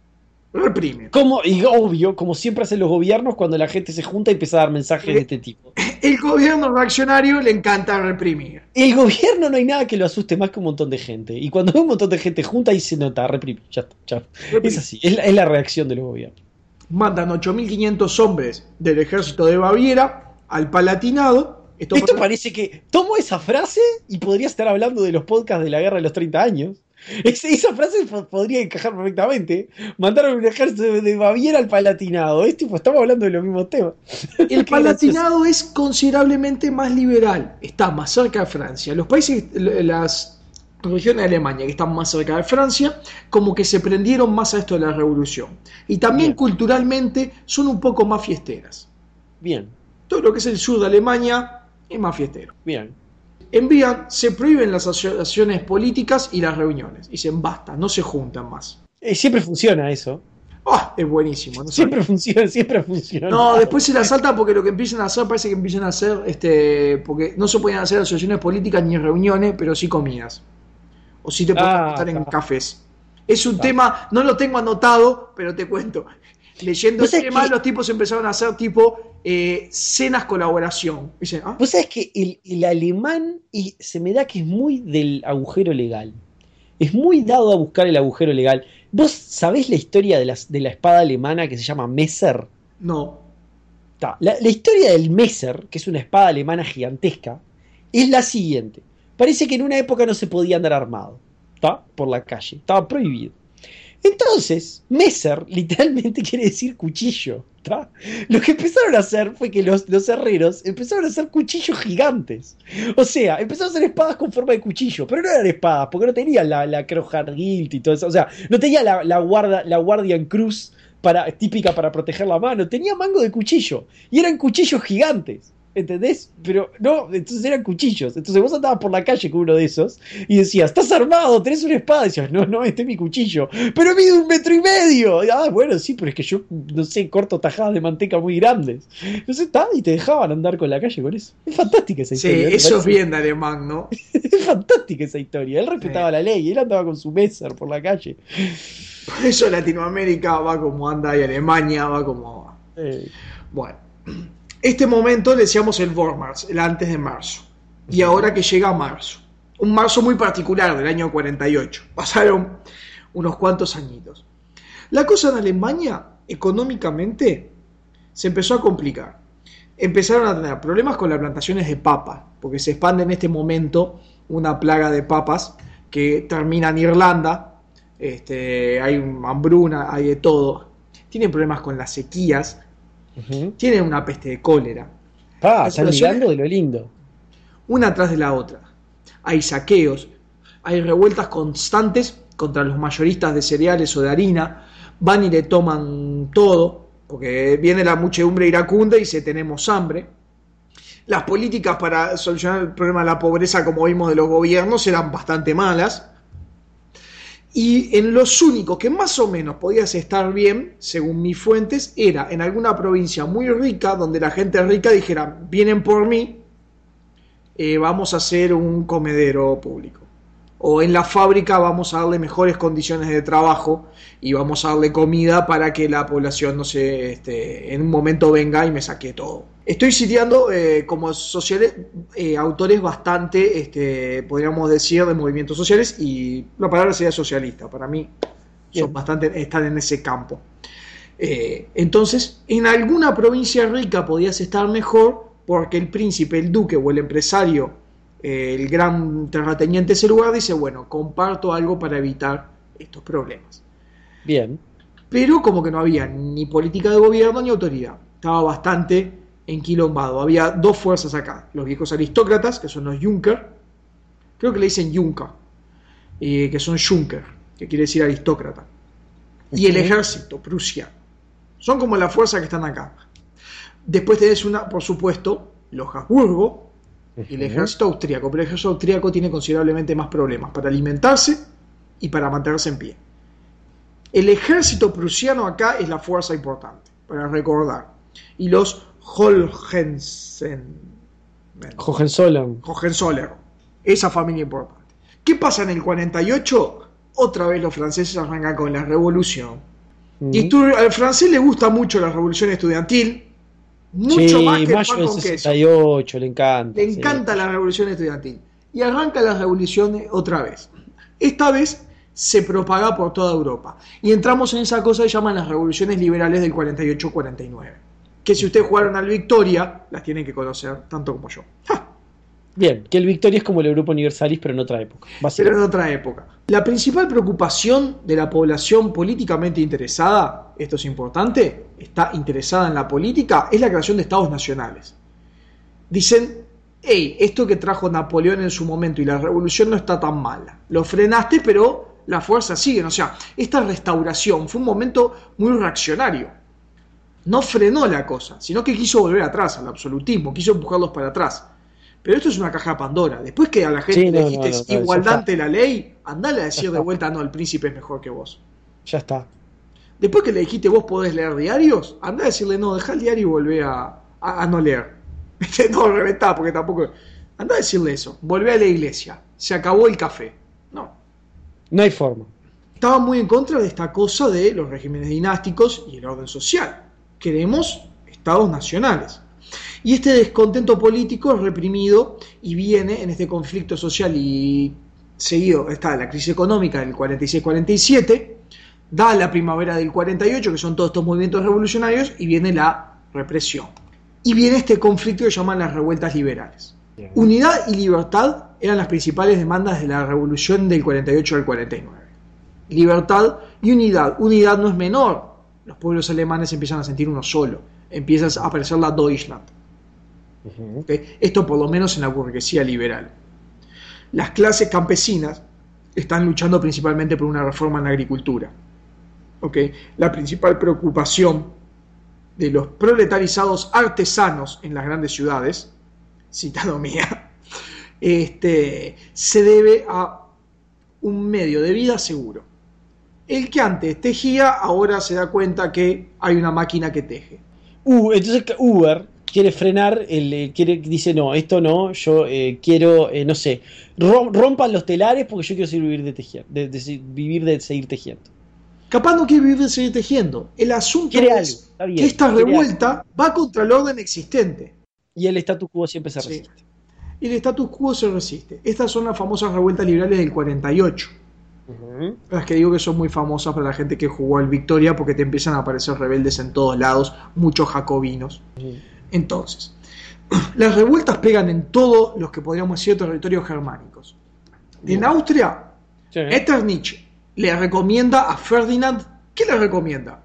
Reprime. Como, y obvio, como siempre hacen los gobiernos cuando la gente se junta y empieza a dar mensajes eh, de este tipo. El gobierno reaccionario le encanta reprimir. El gobierno no hay nada que lo asuste más que un montón de gente. Y cuando hay un montón de gente junta ahí se nota, reprime. Ya está, ya. Es así, es la, es la reacción de los gobiernos. Mandan ocho mil quinientos hombres del ejército de Baviera al Palatinado. Esto, Esto parece que tomo esa frase y podría estar hablando de los podcasts de la guerra de los treinta años. Es, esa frase podría encajar perfectamente. Mandaron un ejército de Baviera al Palatinado. Es tipo, estamos hablando de los mismos temas. El Palatinado es considerablemente más liberal. Está más cerca de Francia. Los países, las regiones de Alemania que están más cerca de Francia, como que se prendieron más a esto de la revolución. Y también Bien. culturalmente son un poco más fiesteras. Bien. Todo lo que es el sur de Alemania es más fiestero. Bien. envían, se prohíben las asociaciones políticas y las reuniones. Dicen, basta, no se juntan más. Eh, siempre funciona eso. Oh, es buenísimo. No siempre funciona, siempre funciona. No, después se la saltan porque lo que empiezan a hacer parece que empiezan a hacer, este, porque no se podían hacer asociaciones políticas ni reuniones, pero sí comidas. O sí te pueden Ah, estar en está. cafés. Es un Está. tema, no lo tengo anotado, pero te cuento. Leyendo el ¿Vos sabés tema, que- los tipos empezaron a hacer tipo eh, cenas colaboración. Dicen, ¿ah? Vos sabés que el, el alemán y se me da que es muy del agujero legal. Es muy dado a buscar el agujero legal. ¿Vos sabés la historia de, las, de la espada alemana que se llama Messer? No. Ta, La, la historia del Messer, que es una espada alemana gigantesca, es la siguiente. Parece que en una época no se podía andar armado, ¿tá? Por la calle, estaba prohibido. Entonces, Messer literalmente quiere decir cuchillo, ¿tá? Lo que empezaron a hacer fue que los, los herreros empezaron a hacer cuchillos gigantes. O sea, empezaron a hacer espadas con forma de cuchillo, pero no eran espadas, porque no tenían la, la Crowhard-Gilt y todo eso. O sea, no tenía la, la, guarda, la Guardian Cruz para, típica para proteger la mano, tenía mango de cuchillo. Y eran cuchillos gigantes. ¿Entendés? Pero no, entonces eran cuchillos. Entonces vos andabas por la calle con uno de esos y decías, ¿estás armado? ¿Tenés una espada? Y decías, no, no, este es mi cuchillo. Pero mide un metro y medio. Y, ah, bueno, sí, pero es que yo, no sé, corto tajadas de manteca muy grandes. Entonces está, y te dejaban andar con la calle con eso. Es fantástica esa Sí, historia. ¿no? eso es Parece- bien de alemán, ¿no? Es fantástica esa historia. Él respetaba Sí. la ley y él andaba con su Messer por la calle. Por eso Latinoamérica va como anda y Alemania va como va. Eh, Bueno, este momento le decíamos el Vormars, el antes de marzo. Y ahora que llega marzo. Un marzo muy particular del año cuarenta y ocho. Pasaron unos cuantos añitos. La cosa en Alemania, económicamente, se empezó a complicar. Empezaron a tener problemas con las plantaciones de papa, porque se expande en este momento una plaga de papas que termina en Irlanda. Este, hay una hambruna, hay de todo. Tienen problemas con las sequías. ujú. Tienen una peste de cólera. Ah, Las están relaciones- mirando de lo lindo. Una atrás de la otra. Hay saqueos, hay revueltas constantes contra los mayoristas de cereales o de harina. Van y le toman todo, porque viene la muchedumbre iracunda y dice tenemos hambre. Las políticas para solucionar el problema de la pobreza, como vimos de los gobiernos, eran bastante malas. Y en los únicos que más o menos podías estar bien, según mis fuentes, era en alguna provincia muy rica, donde la gente rica dijera, vienen por mí, eh, vamos a hacer un comedero público. O en la fábrica vamos a darle mejores condiciones de trabajo y vamos a darle comida para que la población no se, este, en un momento venga y me saque todo. Estoy citando eh, como sociales, eh, autores bastante, este, podríamos decir, de movimientos sociales, y la palabra sería socialista. Para mí son Bien. bastante, están en ese campo. Eh, entonces, en alguna provincia rica podías estar mejor porque el príncipe, el duque o el empresario, eh, el gran terrateniente de ese lugar dice, bueno, comparto algo para evitar estos problemas. Bien. Pero como que no había ni política de gobierno ni autoridad. Estaba bastante enquilombado. Había dos fuerzas acá. Los viejos aristócratas, que son los Junker. Creo que le dicen Junker. eh, que son Junker, que quiere decir aristócrata. Y el Ujú. ejército prusiano. Son como la fuerza que están acá. Después tenés una, por supuesto, los Habsburgo y el Ujú. ejército austríaco. Pero el ejército austríaco tiene considerablemente más problemas para alimentarse y para mantenerse en pie. El ejército prusiano acá es la fuerza importante, para recordar. Y los Hohensen, Hohenzollern. Hohenzollern, esa familia importante. ¿Qué pasa en el cuarenta y ocho? Otra vez los franceses arrancan con la revolución. Ujú. Y tú- al francés le gusta mucho la revolución estudiantil, mucho Sí, más que el mayo pan del con queso. sesenta y ocho, le encanta. Le sí. encanta la revolución estudiantil. Y arranca la revolución otra vez. Esta vez se propaga por toda Europa. Y entramos en esa cosa que llaman las revoluciones liberales del cuarenta y ocho cuarenta y nueve. Que si ustedes jugaron al Victoria, las tienen que conocer, tanto como yo. ¡Ja! Bien, que el Victoria es como el Europa Universalis, pero en otra época. Pero Básicamente. en otra época. La principal preocupación de la población políticamente interesada, esto es importante, está interesada en la política, es la creación de estados nacionales. Dicen, hey, esto que trajo Napoleón en su momento y la revolución no está tan mala. Lo frenaste, pero las fuerzas siguen. O sea, esta restauración fue un momento muy reaccionario. No frenó la cosa, sino que quiso volver atrás al absolutismo, quiso empujarlos para atrás. Pero esto es una caja de Pandora. Después que a la gente Sí, le no, dijiste no, no, no, igualdad ya ante la ley, andale a decir de está. vuelta, no, el príncipe es mejor que vos. Ya está. Después que le dijiste vos podés leer diarios, andá a decirle no, deja el diario y volvé a, a, a no leer. No, reventá, porque tampoco... Andá a decirle eso, volvé a la iglesia, se acabó el café. No. No hay forma. Estaba muy en contra de esta cosa de los regímenes dinásticos y el orden social. Queremos estados nacionales. Y este descontento político es reprimido y viene en este conflicto social y seguido está la crisis económica del cuarenta y seis cuarenta y siete, da la primavera del cuarenta y ocho, que son todos estos movimientos revolucionarios, y viene la represión. Y viene este conflicto que llaman las revueltas liberales. Bien. Unidad y libertad eran las principales demandas de la revolución del cuarenta y ocho al cuarenta y nueve. Libertad y unidad. Unidad no es menor. Los pueblos alemanes empiezan a sentir uno solo. Empieza a aparecer la Deutschland. Uh-huh. ¿Okay? Esto por lo menos en la burguesía liberal. Las clases campesinas están luchando principalmente por una reforma en la agricultura. ¿Okay? La principal preocupación de los proletarizados artesanos en las grandes ciudades, citado mía, este, se debe a un medio de vida seguro. El que antes tejía, ahora se da cuenta que hay una máquina que teje. Uh, entonces Uber quiere frenar, el, quiere, dice no, esto no, yo eh, quiero, eh, no sé, rompan los telares porque yo quiero seguir vivir de tejer, de, de, vivir de seguir tejiendo. Capaz no quiere vivir de seguir tejiendo. El asunto quiere es algo, bien, que esta revuelta algo. va contra el orden existente. Y el status quo siempre se resiste. Sí. Y el status quo se resiste. Estas son las famosas revueltas liberales del cuarenta y ocho. Uh-huh. Las que digo que son muy famosas para la gente que jugó al Victoria, porque te empiezan a aparecer rebeldes en todos lados, muchos jacobinos. Uh-huh. Entonces, las revueltas pegan en todos los que podríamos decir territorios germánicos. Uh-huh. En Austria, sí. Metternich le recomienda a Ferdinand, ¿qué le recomienda?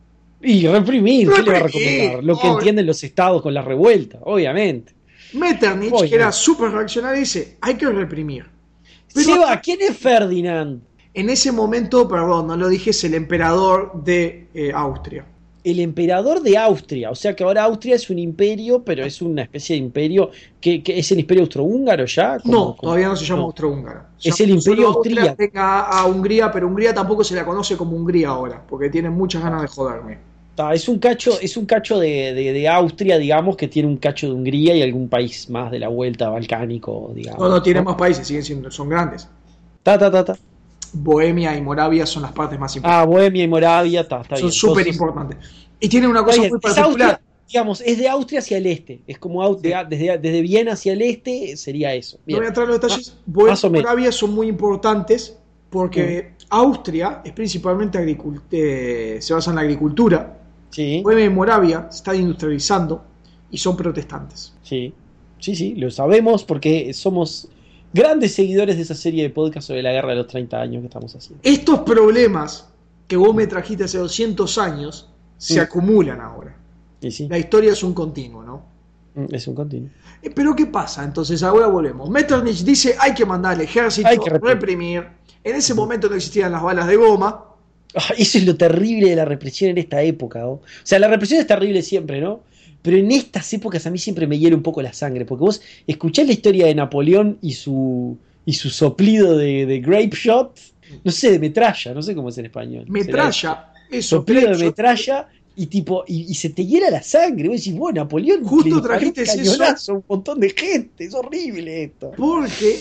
Y reprimir, ¿qué le va a recomendar? Lo que entienden los estados con la revuelta, obviamente. Metternich, Oye. que era súper reaccionario, dice, hay que reprimir. Pero, Seba, ¿quién es Ferdinand? En ese momento, perdón, no lo dije, es el emperador de eh, Austria. El emperador de Austria, o sea que ahora Austria es un imperio, pero es una especie de imperio, que, que es el imperio austrohúngaro ya. ¿Cómo, no, cómo? Todavía no se llama no. austrohúngaro. Se es llama el imperio austríaco. Tenga a Hungría, pero Hungría tampoco se la conoce como Hungría ahora, porque tienen muchas ganas de joderme. Es un cacho, es un cacho de, de, de Austria, digamos, que tiene un cacho de Hungría y algún país más de la vuelta balcánico, digamos. No, no, tiene ¿no? más países, siguen siendo, son grandes. Ta, ta, ta, ta. Bohemia y Moravia son las partes más importantes. Ah, Bohemia y Moravia, está, está son bien. Son súper importantes. Y tienen una cosa bien, muy particular. Austria, digamos, es de Austria hacia el este. Es como sí. de, desde, desde Viena hacia el este sería eso. Bien. No voy a entrar en los detalles. Ah, Bohemia y Moravia son muy importantes porque mm. Austria es principalmente agricult- eh, se basa en la agricultura. Sí. Bohemia y Moravia se están industrializando y son protestantes. Sí, sí, sí, lo sabemos porque somos grandes seguidores de esa serie de podcasts sobre la guerra de los treinta años que estamos haciendo. Estos problemas que vos me trajiste hace doscientos años se sí. acumulan ahora. Sí, sí. La historia es un continuo, ¿no? Es un continuo. Eh, pero ¿qué pasa? Entonces ahora volvemos. Metternich dice hay que mandar al ejército, hay que reprimir. reprimir. En ese momento no existían las balas de goma. Oh, eso es lo terrible de la represión en esta época, ¿no? O sea, la represión es terrible siempre, ¿no? Pero en estas épocas a mí siempre me hiela un poco la sangre, porque vos escuchás la historia de Napoleón y su y su soplido de, de grape shot, no sé, de metralla, no sé cómo es en español. Metralla, eso. Soplido de metralla y tipo y, y se te hiela la sangre. Vos decís, bueno, Napoleón justo trajiste eso a un montón de gente, es horrible esto. Porque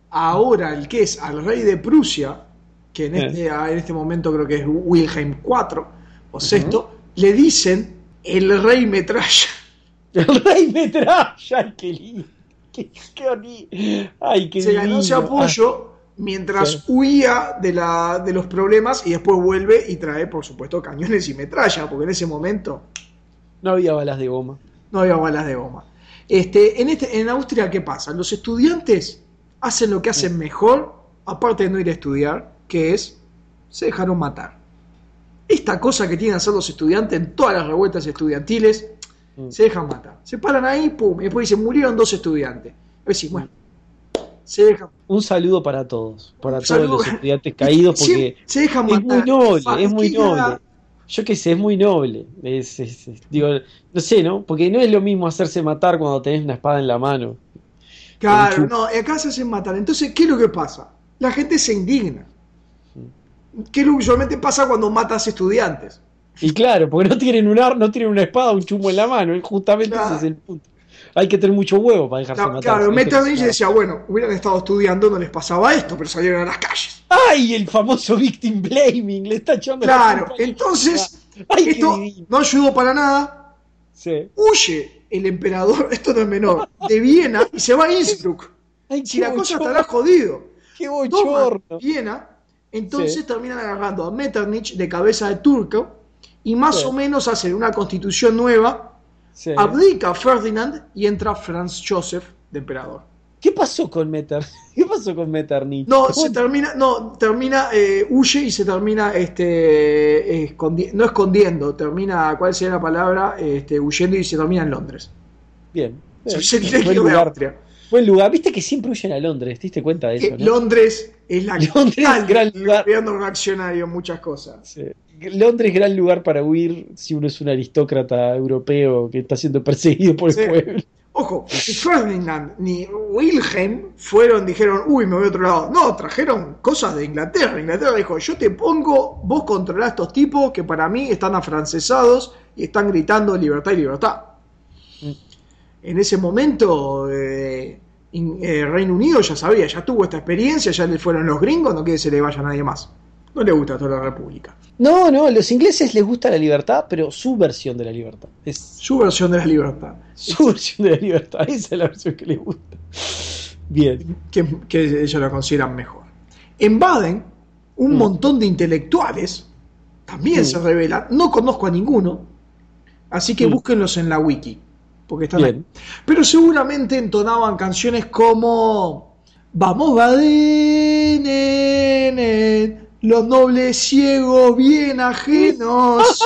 ahora el que es al rey de Prusia, que en este, eh. en este momento creo que es Wilhelm cuarto o sexto, uh-huh. le dicen el rey metralla. El rey metralla, ay, qué lindo. Qué, qué ay, qué Se ganó ese apoyo ah. mientras sí. huía de, la, de los problemas y después vuelve y trae, por supuesto, cañones y metralla, porque en ese momento no había balas de goma. No había balas de goma. Este, en, este, en Austria, ¿qué pasa? Los estudiantes hacen lo que hacen mejor, aparte de no ir a estudiar, que es, se dejaron matar. Esta cosa que tienen que hacer los estudiantes en todas las revueltas estudiantiles, mm. se dejan matar. Se paran ahí, pum, y después dicen, murieron dos estudiantes. A ver si, bueno, se dejan. Un saludo para todos, para Un todos saludo. los estudiantes caídos, porque se, se dejan es matar. muy noble, es muy noble. Yo qué sé, es muy noble. Es, es, es, digo, no sé, ¿no? Porque no es lo mismo hacerse matar cuando tenés una espada en la mano. Claro, no, acá se hacen matar. Entonces, ¿qué es lo que pasa? La gente se indigna. ¿Qué es lo que usualmente pasa cuando matas estudiantes? Y claro, porque no tienen un ar, no tienen una espada, un chumbo en la mano. Y justamente Claro. ese es el punto. Hay que tener mucho huevo para dejarse Claro, matar. claro, Hay que Metternich tener- decía, bueno, hubieran estado estudiando, no les pasaba esto, pero salieron a las calles. ¡Ay! El famoso victim blaming. Le está echando la Claro, culpa. entonces, Ay, qué esto divino. no ayudó para nada. Sí. Huye el emperador, esto no es menor, de Viena y se va a Innsbruck. Ay, Si qué la cosa bochorno. estará jodido. Qué Toma bochorno. Viena, entonces Sí. terminan agarrando a Metternich de cabeza de turco y más Sí. o menos hacen una constitución nueva, Sí. abdica Ferdinand y entra Franz Joseph de emperador. ¿Qué pasó con Metter? ¿Qué pasó con Metternich? No, ¿Cómo- se termina, no, termina, eh, huye y se termina, este, escondi- no escondiendo, termina, ¿cuál sería la palabra? Este, huyendo y se termina en Londres. Bien. bien. Es el Buen directo de lugar. Austria. Buen lugar. Viste que siempre huyen a Londres. ¿Te diste cuenta de eso, Que no? Londres es la Londres, capital gran del lugar. gobierno reaccionario en muchas cosas. Sí. Londres, gran lugar para huir si uno es un aristócrata europeo que está siendo perseguido por el Sí. pueblo. Ojo, ni Ferdinand ni Wilhelm fueron, dijeron, uy, me voy a otro lado. No, trajeron cosas de Inglaterra. Inglaterra dijo, yo te pongo, vos controlás a estos tipos que para mí están afrancesados y están gritando libertad y libertad. Mm. En ese momento, eh, in- eh, Reino Unido ya sabía, ya tuvo esta experiencia, ya le fueron los gringos, no quiere que se le vaya a nadie más. No le gusta toda la República. No, no, a los ingleses les gusta la libertad, pero su versión de la libertad. Es Su versión de la libertad. su versión de la libertad. Esa es la versión que les gusta. Bien. que, que ellos la consideran mejor. En Baden, un Mm. montón de intelectuales también Mm. se revelan. No conozco a ninguno, así que Mm. búsquenlos en la wiki, porque están Bien. ahí. Pero seguramente entonaban canciones como Vamos Baden, en, en, los nobles ciegos bien ajenos.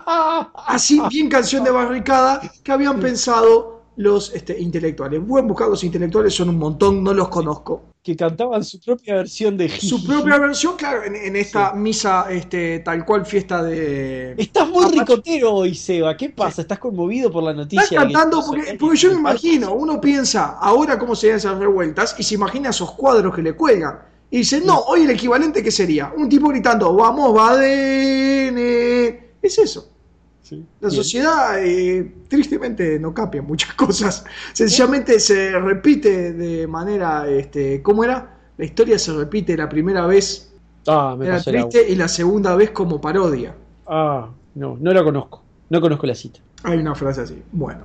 Así, bien canción de barricada que habían pensado los este, intelectuales. Pueden buscar los intelectuales, son un montón, no los conozco. Que cantaban su propia versión de Su propia versión, claro, en, en esta misa, este, tal cual fiesta de... Estás muy Apache. ricotero hoy, Seba. ¿Qué pasa? ¿Estás conmovido por la noticia? Estás de que- cantando porque, porque yo me imagino, uno piensa ahora cómo serían esas revueltas y se imagina esos cuadros que le cuelgan. Y dice, no, hoy el equivalente ¿qué sería? Un tipo gritando, vamos, Baden. eh". Es eso. Sí, La bien. sociedad eh, tristemente no cambia muchas cosas. Sencillamente se repite de manera, este, ¿cómo era? La historia se repite la primera vez Ah, me era pasó el agua. triste y la segunda vez como parodia. Ah, no, no la conozco. No conozco la cita. Hay una frase así. Bueno,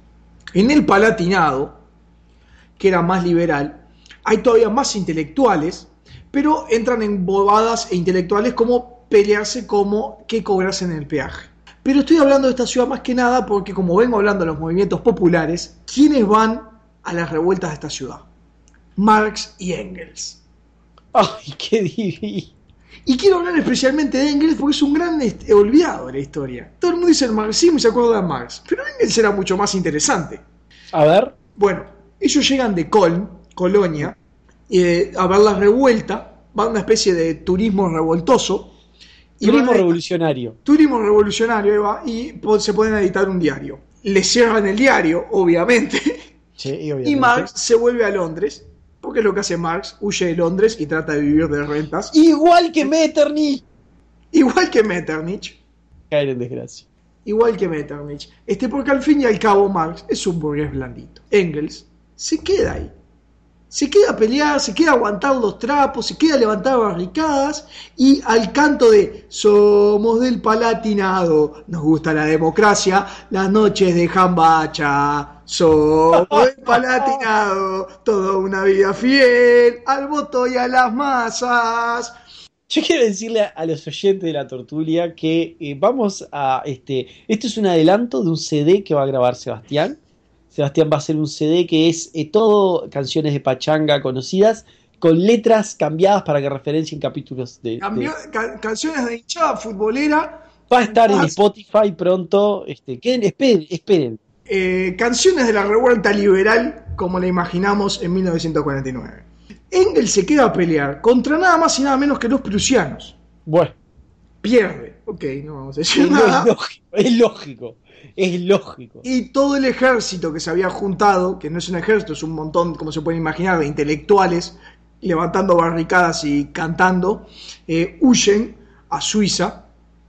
en el Palatinado, que era más liberal, hay todavía más intelectuales, pero entran en bobadas e intelectuales como pelearse como qué cobrarse en el peaje. Pero estoy hablando de esta ciudad más que nada porque como vengo hablando de los movimientos populares, ¿quiénes van a las revueltas de esta ciudad? Marx y Engels. Ay, qué divino. Y quiero hablar especialmente de Engels porque es un gran este, olvidado de la historia. Todo el mundo dice el marxismo y se acuerda de Marx, pero Engels era mucho más interesante. A ver. Bueno, ellos llegan de Köln, Colonia, eh, a ver la revuelta, van a una especie de turismo revoltoso. Y Turismo van a- revolucionario. Turismo revolucionario, Eva, y po- se pueden editar un diario. Le cierran el diario, obviamente, Sí, obviamente. y Marx se vuelve a Londres, porque es lo que hace Marx, huye de Londres y trata de vivir de rentas, Igual que Metternich. igual que Metternich. Caer en desgracia. Igual que Metternich. Este, porque al fin y al cabo Marx es un burgués blandito. Engels se queda ahí. Se queda a pelear, se queda a aguantar los trapos, se queda a levantar barricadas y al canto de Somos del Palatinado, nos gusta la democracia, las noches de jambacha. Somos del Palatinado, toda una vida fiel al voto y a las masas. Yo quiero decirle a, a los oyentes de la Tortulia que eh, vamos a este. Esto es un adelanto de un C D que va a grabar Sebastián. Sebastián va a hacer un C D que es eh, todo canciones de pachanga conocidas con letras cambiadas para que referencien capítulos de. de- Cambió- ca- canciones de hinchada futbolera. Va a estar en Ah, Spotify pronto. Este, queden, esperen, esperen. Eh, canciones de la revuelta liberal como la imaginamos en mil novecientos cuarenta y nueve. Engels se queda a pelear contra nada más y nada menos que los prusianos. Bueno, Pierde. Ok, no vamos a decir Es, nada. es lógico, es lógico, es lógico. Y todo el ejército que se había juntado, que no es un ejército, es un montón, como se pueden imaginar, de intelectuales levantando barricadas y cantando, eh, huyen a Suiza.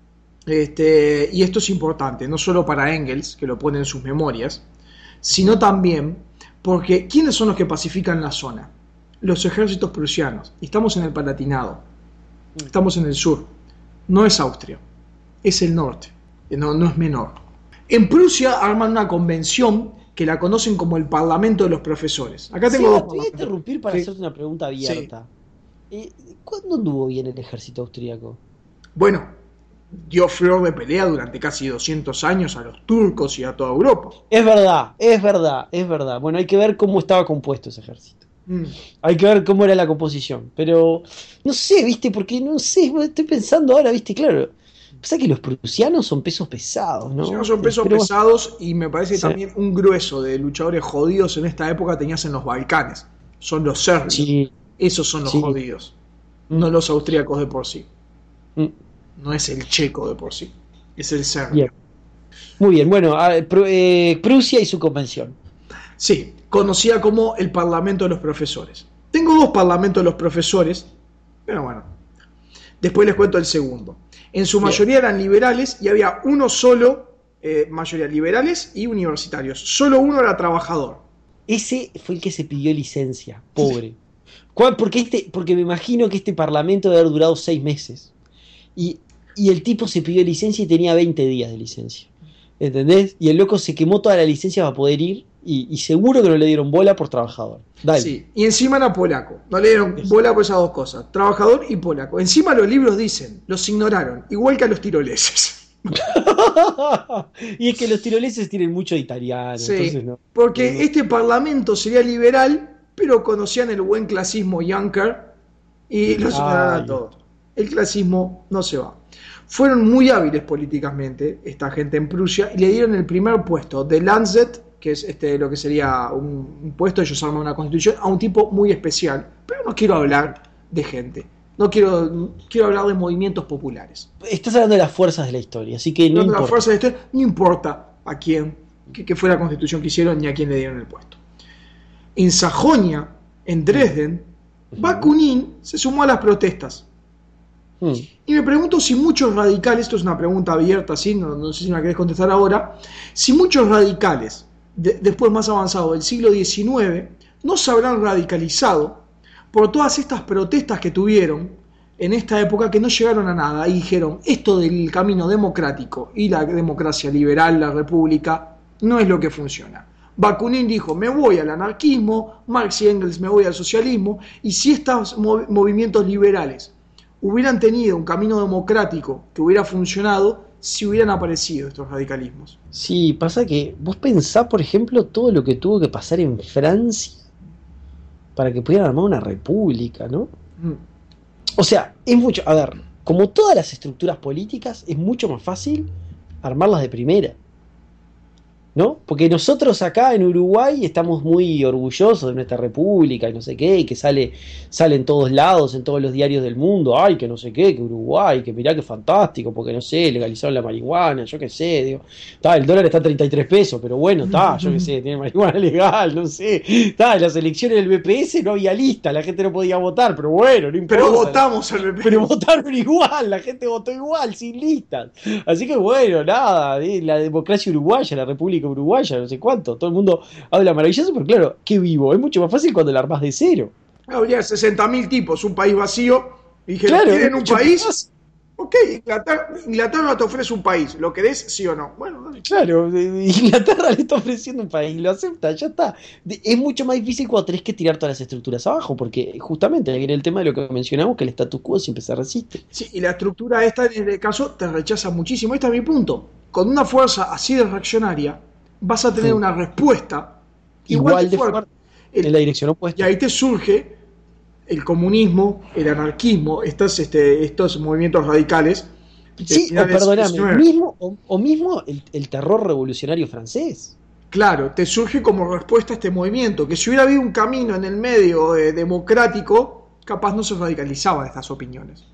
Este, y esto es importante, no solo para Engels, que lo pone en sus memorias, sino también porque ¿quiénes son los que pacifican la zona? Los ejércitos prusianos. Y estamos en el Palatinado, estamos en el sur, no es Austria, es el norte, no, no es menor. En Prusia arman una convención que la conocen como el Parlamento de los Profesores. Acá tengo Seba, dos. te voy a interrumpir para Sí. hacerte una pregunta abierta. Sí. Eh, ¿Cuándo anduvo bien el ejército austríaco? Bueno, dio flor de pelea durante casi doscientos años a los turcos y a toda Europa. Es verdad, es verdad, es verdad. Bueno, hay que ver cómo estaba compuesto ese ejército. Mm. Hay que ver cómo era la composición. Pero no sé, viste, porque no sé, estoy pensando ahora, viste, claro. Pasa que los prusianos son pesos pesados, ¿no? No son pesos Pero, pesados y me parece sí. también un grueso de luchadores jodidos en esta época tenías en los Balcanes. Son los serbios. Sí. Esos son los Sí. jodidos. Mm. No los austríacos de por sí. Mm. No es el checo de por sí. Es el serbio. Bien. Muy bien, bueno, a- Pru- eh, Prusia y su convención. Sí, conocida como el Parlamento de los Profesores. Tengo dos Parlamentos de los Profesores, pero bueno. Después les cuento el segundo. En su Bien. mayoría eran liberales y había uno solo, eh, mayoría liberales y universitarios. Solo uno era trabajador. Ese fue el que se pidió licencia, pobre. ¿Cuál? Porque, este, porque me imagino que este parlamento debe haber durado seis meses. Y, y el tipo se pidió licencia y tenía veinte días de licencia. ¿Entendés? Y el loco se quemó toda la licencia para poder ir y, y seguro que no le dieron bola por trabajador. Dale. Sí, y encima era polaco. No le dieron bola por esas dos cosas. Trabajador y polaco. Encima los libros dicen, los ignoraron, igual que a los tiroleses. Y es que los tiroleses tienen mucho de italiano. Sí, Entonces no. porque No. este parlamento sería liberal, pero conocían el buen clasismo Juncker y los ignoraron a Ay. todos. El clasismo no se va. Fueron muy hábiles políticamente esta gente en Prusia y le dieron el primer puesto de Landset, que es este, lo que sería un, un puesto, ellos arman una constitución, a un tipo muy especial. Pero no quiero hablar de gente, no quiero, quiero hablar de movimientos populares. Estás hablando de las fuerzas de la historia, así que no No, importa. la fuerza de este, no importa a quién, que, que fue la constitución que hicieron ni a quién le dieron el puesto. En Sajonia, en Dresden, Bakunin se sumó a las protestas. Mm. Y me pregunto si muchos radicales, esto es una pregunta abierta, ¿sí? no, no sé si me la querés contestar ahora, si muchos radicales, de, después más avanzado del siglo diecinueve, no se habrán radicalizado por todas estas protestas que tuvieron en esta época que no llegaron a nada y dijeron, esto del camino democrático y la democracia liberal, la república, no es lo que funciona. Bakunin dijo, me voy al anarquismo, Marx y Engels me voy al socialismo, y si estos mov- movimientos liberales hubieran tenido un camino democrático que hubiera funcionado, si hubieran aparecido estos radicalismos. Sí, pasa que vos pensás, por ejemplo, todo lo que tuvo que pasar en Francia para que pudieran armar una república, ¿no? Mm. O sea, es mucho, a ver, como todas las estructuras políticas, es mucho más fácil armarlas de primera, ¿no? Porque nosotros acá en Uruguay estamos muy orgullosos de nuestra república y no sé qué, y que sale, sale en todos lados, en todos los diarios del mundo, ay, que no sé qué, que Uruguay, que mirá qué fantástico, porque no sé, legalizaron la marihuana, yo qué sé, digo, está, el dólar está a treinta y tres pesos, pero bueno, está, yo qué sé, tiene marihuana legal, no sé, está, en las elecciones del B P S no había lista, la gente no podía votar, pero bueno, no importa. Pero votamos al B P. Pero votaron igual, la gente votó igual, sin listas. Así que bueno, nada, eh, la democracia uruguaya, la república uruguaya, no sé cuánto, todo el mundo habla maravilloso, pero claro, qué vivo, es mucho más fácil cuando la armás de cero. Habría sesenta mil tipos, un país vacío, y dijeron, Claro, ¿quieren es un mucho más país? fácil. Ok, Inglaterra, Inglaterra te ofrece un país, ¿lo querés sí o no? Bueno, dale. Claro, eh, Inglaterra le está ofreciendo un país, lo acepta, ya está. De- Es mucho más difícil cuando tenés que tirar todas las estructuras abajo, porque justamente ahí viene el tema de lo que mencionamos, que el status quo siempre se resiste. Sí, y la estructura esta, en este caso, te rechaza muchísimo. Este es mi punto. Con una fuerza así de reaccionaria, vas a tener Sí. una respuesta igual, Igual de de fuerte. fuerte, El- en la dirección y opuesta. ahí te surge el comunismo, el anarquismo, estos, este, estos movimientos radicales. de Sí, o finales del perdóname, diecinueve. mismo, o, o mismo el, el terror revolucionario francés. Claro, te surge como respuesta a este movimiento, que si hubiera habido un camino en el medio eh, democrático, capaz no se radicalizaban estas opiniones.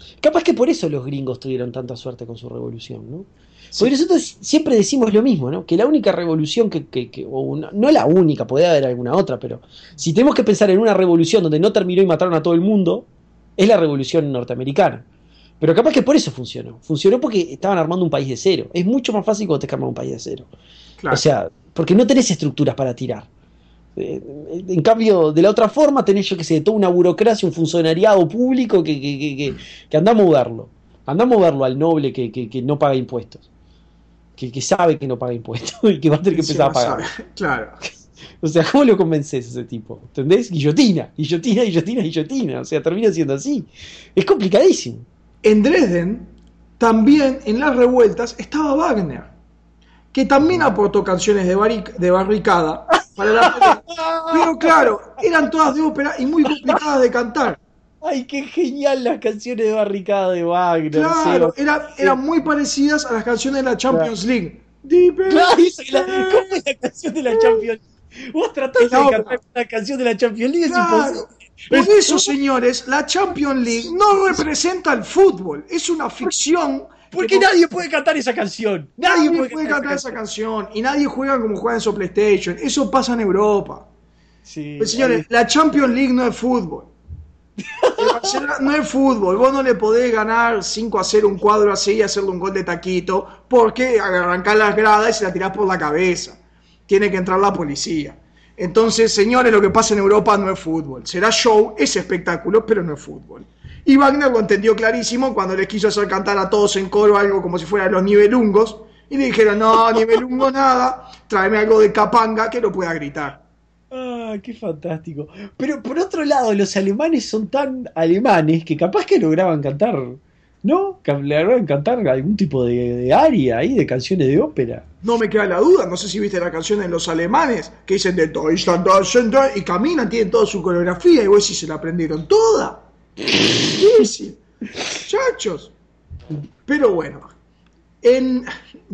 Capaz que por eso los gringos tuvieron tanta suerte con su revolución, ¿no? Sí. Porque nosotros siempre decimos lo mismo, ¿no? Que la única revolución que, que, que o una, no la única, podría haber alguna otra, pero si tenemos que pensar en una revolución donde no terminó y mataron a todo el mundo, es la revolución norteamericana. Pero capaz que por eso funcionó. Funcionó porque estaban armando un país de cero. Es mucho más fácil cuando te armas un país de cero. Claro. O sea, porque no tenés estructuras para tirar. Eh, en cambio, de la otra forma tenés, yo que sé, toda una burocracia, un funcionariado público que, que, que, que, que anda a moverlo. Anda a moverlo al noble que, que, que no paga impuestos. Que, que sabe que no paga impuestos y que va a tener que empezar a pagar. Claro. O sea, ¿cómo lo convences a ese tipo? ¿Entendés? Guillotina, guillotina, guillotina, guillotina. O sea, termina siendo así. Es complicadísimo. En Dresden, también en las revueltas, estaba Wagner, que también aportó canciones de, barric de barricada para la pelea. Pero claro, eran todas de ópera y muy complicadas de cantar. Ay, qué genial las canciones de barricada de Wagner. Claro, sí. era, eran muy parecidas a las canciones de la Champions League. Deep Claro, esa es la, ¿cómo es la canción de la Champions League? Vos tratás de No, cantar una canción de la Champions League, claro. es imposible. Por Es- eso, señores, la Champions League no representa el fútbol, es una ficción. ¿Por que qué no- nadie puede cantar esa canción? Nadie, Nadie puede cantar esa canción y nadie juega como juega en su PlayStation. Eso pasa en Europa. Sí, Pues, señores, la Champions League no es fútbol. El Barcelona no es fútbol. Vos no le podés ganar cinco a cero un cuadro así y hacerle un gol de taquito porque arrancás las gradas y se la tirás por la cabeza. Tiene que entrar la policía. Entonces, señores, lo que pasa en Europa no es fútbol. Será show, es espectáculo, pero no es fútbol. Y Wagner lo entendió clarísimo cuando les quiso hacer cantar a todos en coro algo como si fueran los nivelungos. Y le dijeron, no, nivelungo nada, tráeme algo de capanga que lo pueda gritar. Ah, qué fantástico. Pero por otro lado, los alemanes son tan alemanes que capaz que lograban cantar, ¿no? Que lograban cantar algún tipo de, de aria ahí, de canciones de ópera. No me queda la duda, no sé si viste la canción de los alemanes que dicen de Deutschland, Deutschland, y caminan, tienen toda su coreografía y vos si se la aprendieron toda. Difícil. Muchachos. Pero bueno, en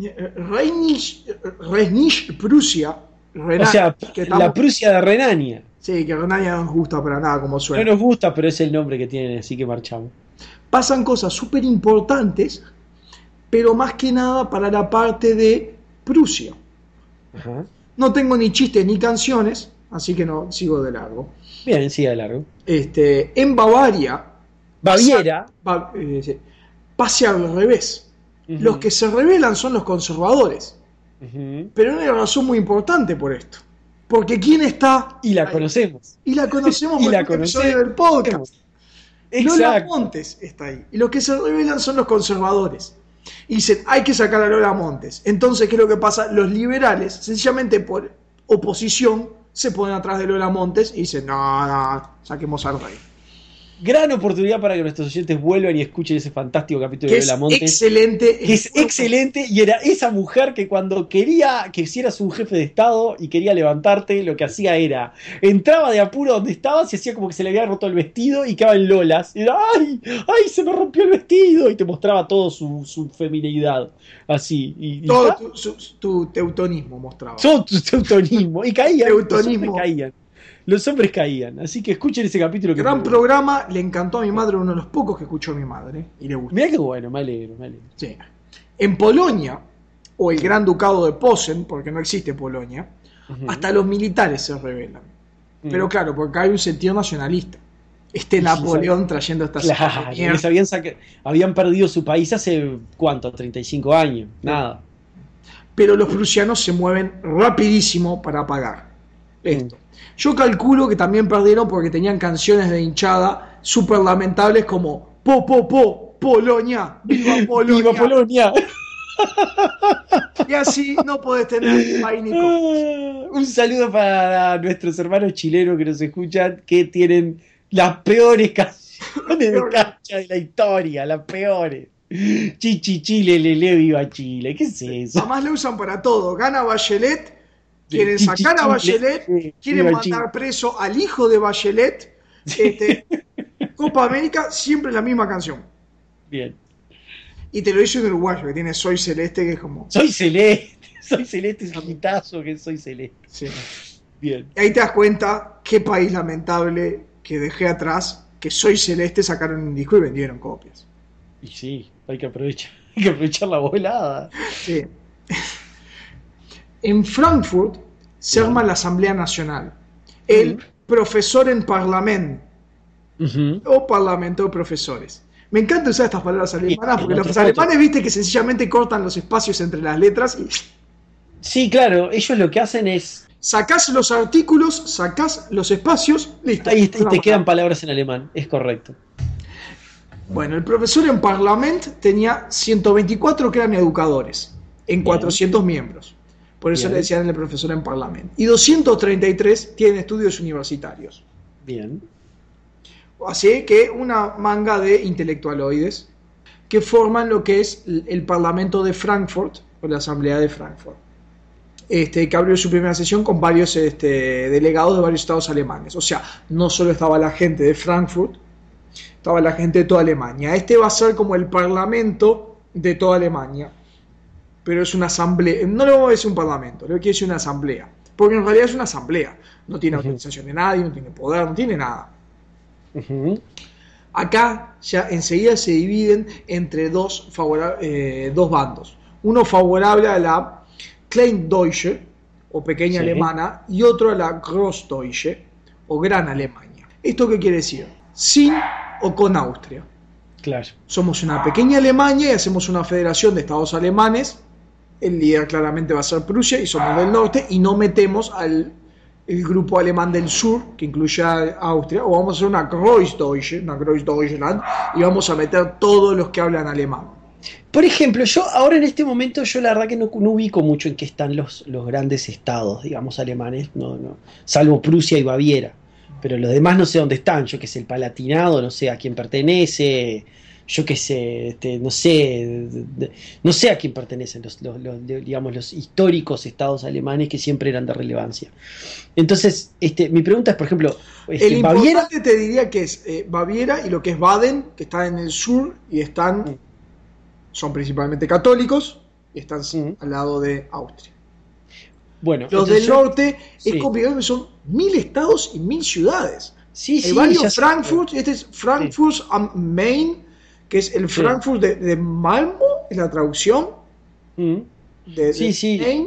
Rheinisch, Rheinisch Prusia, Renan, O sea, que estamos, la Prusia de Renania. sí, que Renania no nos gusta para nada como No suena. nos gusta, pero es el nombre que tienen, así que marchamos. Pasan cosas súper importantes, pero más que nada para la parte de Prusia. Ajá. No tengo ni chistes ni canciones, así que no sigo de largo. Bien, sigue de largo. Este, en Bavaria, Baviera. pasa, eh, sí, pase al revés. Ujú. Los que se rebelan son los conservadores. Ujú. Pero hay una razón muy importante por esto. Porque ¿quién está? Y la ahí? conocemos. Y la conocemos Y por la este episodio conocemos. del podcast. Lola Exacto. Montes está ahí. Y los que se rebelan son los conservadores. Y dicen, hay que sacar a Lola Montes. Entonces, ¿qué es lo que pasa? Los liberales, sencillamente por oposición, se ponen atrás de Lola Montes y dicen, no, no, saquemos al rey. Gran oportunidad para que nuestros oyentes vuelvan y escuchen ese fantástico capítulo Que de es Lola Montes. excelente. Que es excelente y era esa mujer que cuando quería que hicieras un jefe de estado y quería levantarte, lo que hacía era, entraba de apuro donde estabas y hacía como que se le había roto el vestido y quedaba en lolas. Y era, ¡ay! ¡Ay! Se me rompió el vestido. Y te mostraba todo su, su feminidad. Así. Y, y Todo ya, tu, su- tu teutonismo mostraba. todo tu teutonismo. Y caían. Los Teutonismo. hombres caían. Los hombres caían. Así que escuchen ese capítulo que Gran es muy bueno. programa, le encantó a mi madre, uno de los pocos que escuchó a mi madre. Y le gustó. Mirá qué bueno, me alegro, me alegro. Sí. En Polonia, o el Gran Ducado de Posen, porque no existe Polonia, Ujú. hasta los militares se rebelan. Mm. Pero claro, porque hay un sentido nacionalista. Este Sí, Napoleón sí, trayendo estas Claro, les habían, saca- habían perdido su país hace, ¿cuánto? treinta y cinco años. Nada. Pero los prusianos se mueven rapidísimo para pagar esto. Yo calculo que también perdieron porque tenían canciones de hinchada súper lamentables como Po, po, po, Polonia, viva Polonia. ¡Viva Polonia! Y así no podés tener país ni cosa. Un saludo para nuestros hermanos chilenos que nos escuchan, que tienen las peores canciones de cancha de la historia, las peores. Chichi Chile, lele, viva Chile. ¿Qué es eso? Además lo usan para todo. Gana Bachelet, quieren Sí, sacar a Chile, Bachelet, sí, quieren viva mandar Chile. preso al hijo de Bachelet. Este, Copa América, siempre la misma canción. Bien. Y te lo dice un uruguayo que tiene Soy Celeste, que es como... Soy celeste. Soy celeste, es un hitazo que soy celeste. Sí. Bien. Y ahí te das cuenta qué país lamentable que dejé atrás, que Soy Celeste sacaron un disco y vendieron copias. Y sí, hay que aprovechar, hay que aprovechar la volada. Sí. En Frankfurt se Bien. arma la Asamblea Nacional. El Mm. profesor en Parlament Ujú. o Parlamento de Profesores. Me encanta usar estas palabras Y alemanas porque en los otro, otro. alemanes, viste, que sencillamente cortan los espacios entre las letras y Sí, claro, ellos lo que hacen es. sacás los artículos, sacás los espacios, listo. Ahí te, Una te quedan maravilla. palabras en alemán, es correcto. Bueno, el profesor en Parlament tenía ciento veinticuatro que eran educadores, en Bien, cuatrocientos miembros. Por eso le bien, decían el profesor en Parlament. Y doscientos treinta y tres tienen estudios universitarios. bien. Así que una manga de intelectualoides que forman lo que es el Parlamento de Frankfurt, o la Asamblea de Frankfurt. Este, que abrió su primera sesión con varios este, delegados de varios estados alemanes. O sea, no solo estaba la gente de Frankfurt, estaba la gente de toda Alemania. Este va a ser como el parlamento de toda Alemania, pero es una asamblea. No le vamos a decir un parlamento, le quiero decir una asamblea, porque en realidad es una asamblea. No tiene Ujú, autorización de nadie, no tiene poder, no tiene nada. ujú. Acá ya enseguida se dividen entre dos, favora- eh, dos bandos. Uno favorable a la Kleindeutsche, o pequeña Sí, alemana, y otro a la Großdeutsche, o gran Alemania. ¿Esto qué quiere decir? Sin o con Austria. claro. Somos una pequeña Alemania y hacemos una federación de estados alemanes. El líder claramente va a ser Prusia y somos del norte y no metemos al el grupo alemán del sur, que incluye a Austria, o vamos a hacer una Großdeutsche, una Großdeutschland, y vamos a meter todos los que hablan alemán. Por ejemplo, yo ahora en este momento, yo la verdad que no, no ubico mucho en qué están los, los grandes estados, digamos, alemanes, no, no, salvo Prusia y Baviera. Pero los demás no sé dónde están, yo qué sé, el Palatinado, no sé a quién pertenece, yo qué sé, este, no sé, de- de- no sé a quién pertenecen los, los- los, digamos, los históricos estados alemanes que siempre eran de relevancia. Entonces, este, mi pregunta es, por ejemplo, El este, Baviera. importante te diría que es eh, Baviera y lo que es Baden, que está en el sur y están, Mm, son principalmente católicos y están mm. al lado de Austria. Bueno, Los entonces del yo, norte es sí, complicado que son mil estados y mil ciudades. sí, Hay sí, ya varios sé. Frankfurt, este es Sí, Frankfurt am Main, que es el sí. Frankfurt de, de Malmo, es la traducción Mm. de, Sí, de sí, Main.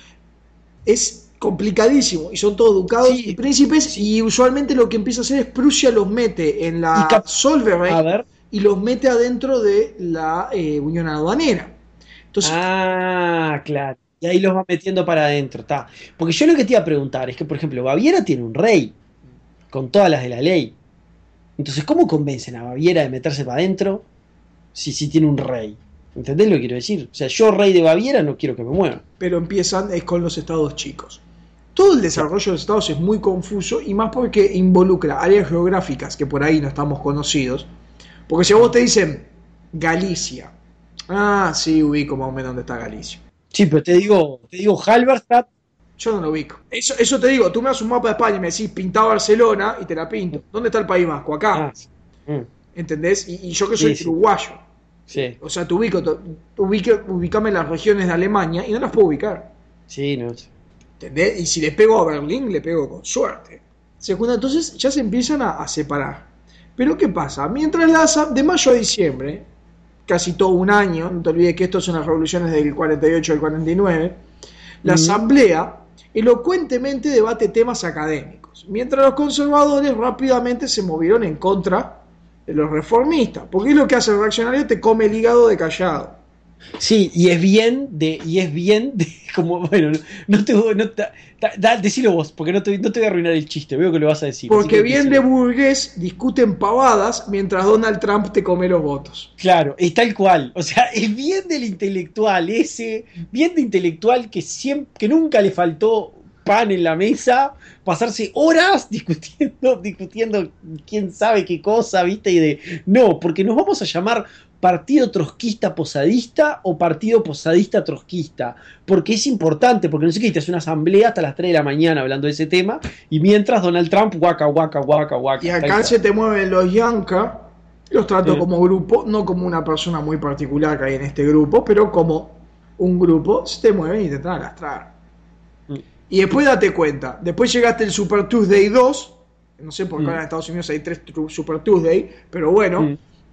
Es complicadísimo y son todos ducados y sí, príncipes sí. y usualmente lo que empieza a hacer es Prusia los mete en Y la cap- a Zollverein ver. y los mete adentro de la eh, Unión Aduanera. Entonces, Ah, claro. Y ahí los va metiendo para adentro, está. Porque yo lo que te iba a preguntar es que, por ejemplo, Baviera tiene un rey, con todas las de la ley. Entonces, ¿cómo convencen a Baviera de meterse para adentro si sí tiene un rey? ¿Entendés lo que quiero decir? O sea, yo, rey de Baviera, no quiero que me muevan. pero empiezan es con los estados chicos. Todo el Claro. desarrollo de los estados es muy confuso y más porque involucra áreas geográficas que por ahí no estamos conocidos. Porque si a vos te dicen Galicia, ah, sí, ubico más o menos dónde está Galicia. Sí, pero te digo, te digo Halberstadt. Yo no lo ubico. Eso, eso te digo, tú me das un mapa de España y me decís pintá Barcelona y te la pinto. ¿Dónde está el País Vasco? Acá. Ah, sí. Mm, ¿Entendés? Y, y yo que soy sí, sí, uruguayo. sí, O sea, te ubico, te, ubique, ubicame las regiones de Alemania y no las puedo ubicar. sí, no sé. ¿Entendés? Y si le pego a Berlín, le pego con suerte. Segunda, entonces ya se empiezan a, a separar. Pero ¿qué pasa? Mientras la de mayo a diciembre, casi todo un año, no te olvides que esto son las revoluciones del cuarenta y ocho al cuarenta y nueve, la Mm. asamblea elocuentemente debate temas académicos, mientras los conservadores rápidamente se movieron en contra de los reformistas, porque es lo que hace el reaccionario, te come el hígado de callado. Sí, y es bien de, y es bien de, como, bueno, no, no te, no te- da- da- decilo vos, porque no te, no te voy a arruinar el chiste, veo que lo vas a decir. así Porque que bien de decilo. burgués discuten pavadas mientras Donald Trump te come los votos. Claro, es tal cual. O sea, es bien del intelectual ese, bien de intelectual que siempre, que nunca le faltó pan en la mesa, pasarse horas discutiendo, discutiendo quién sabe qué cosa, ¿viste? Y de, no, porque nos vamos a llamar Partido Trotskista Posadista o Partido Posadista Trotskista, porque es importante, porque no sé qué, te hace una asamblea hasta las tres de la mañana hablando de ese tema, y mientras Donald Trump, guaca, guaca, guaca, guaca. Y tal acá cual. se te mueven los Yanka, los trato Sí. como grupo, no como una persona muy particular que hay en este grupo, pero como un grupo, se te mueven y te tratan a lastrar. Mm. Y después date cuenta, después llegaste el Super Tuesday dos, no sé por qué Mm. ahora en Estados Unidos hay tres Super Tuesday, pero bueno, Mm.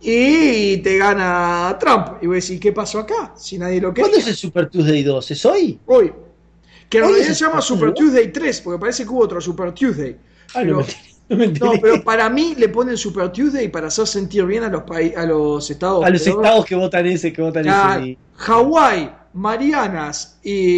y te gana Trump. Y vos decís, ¿qué pasó acá? Si nadie lo quería. ¿Cuándo es el Super Tuesday dos? ¿Es hoy? Hoy. Que en ¿Hoy realidad es se llama el Super Tuesday Tuesday tres, porque parece que hubo otro Super Tuesday. Ah, pero, no me enteré, no me enteré. no, pero para mí le ponen Super Tuesday para hacer sentir bien a los países, a los estados. A los peor. estados que votan ese, que votan Ya, ese. Hawái, Marianas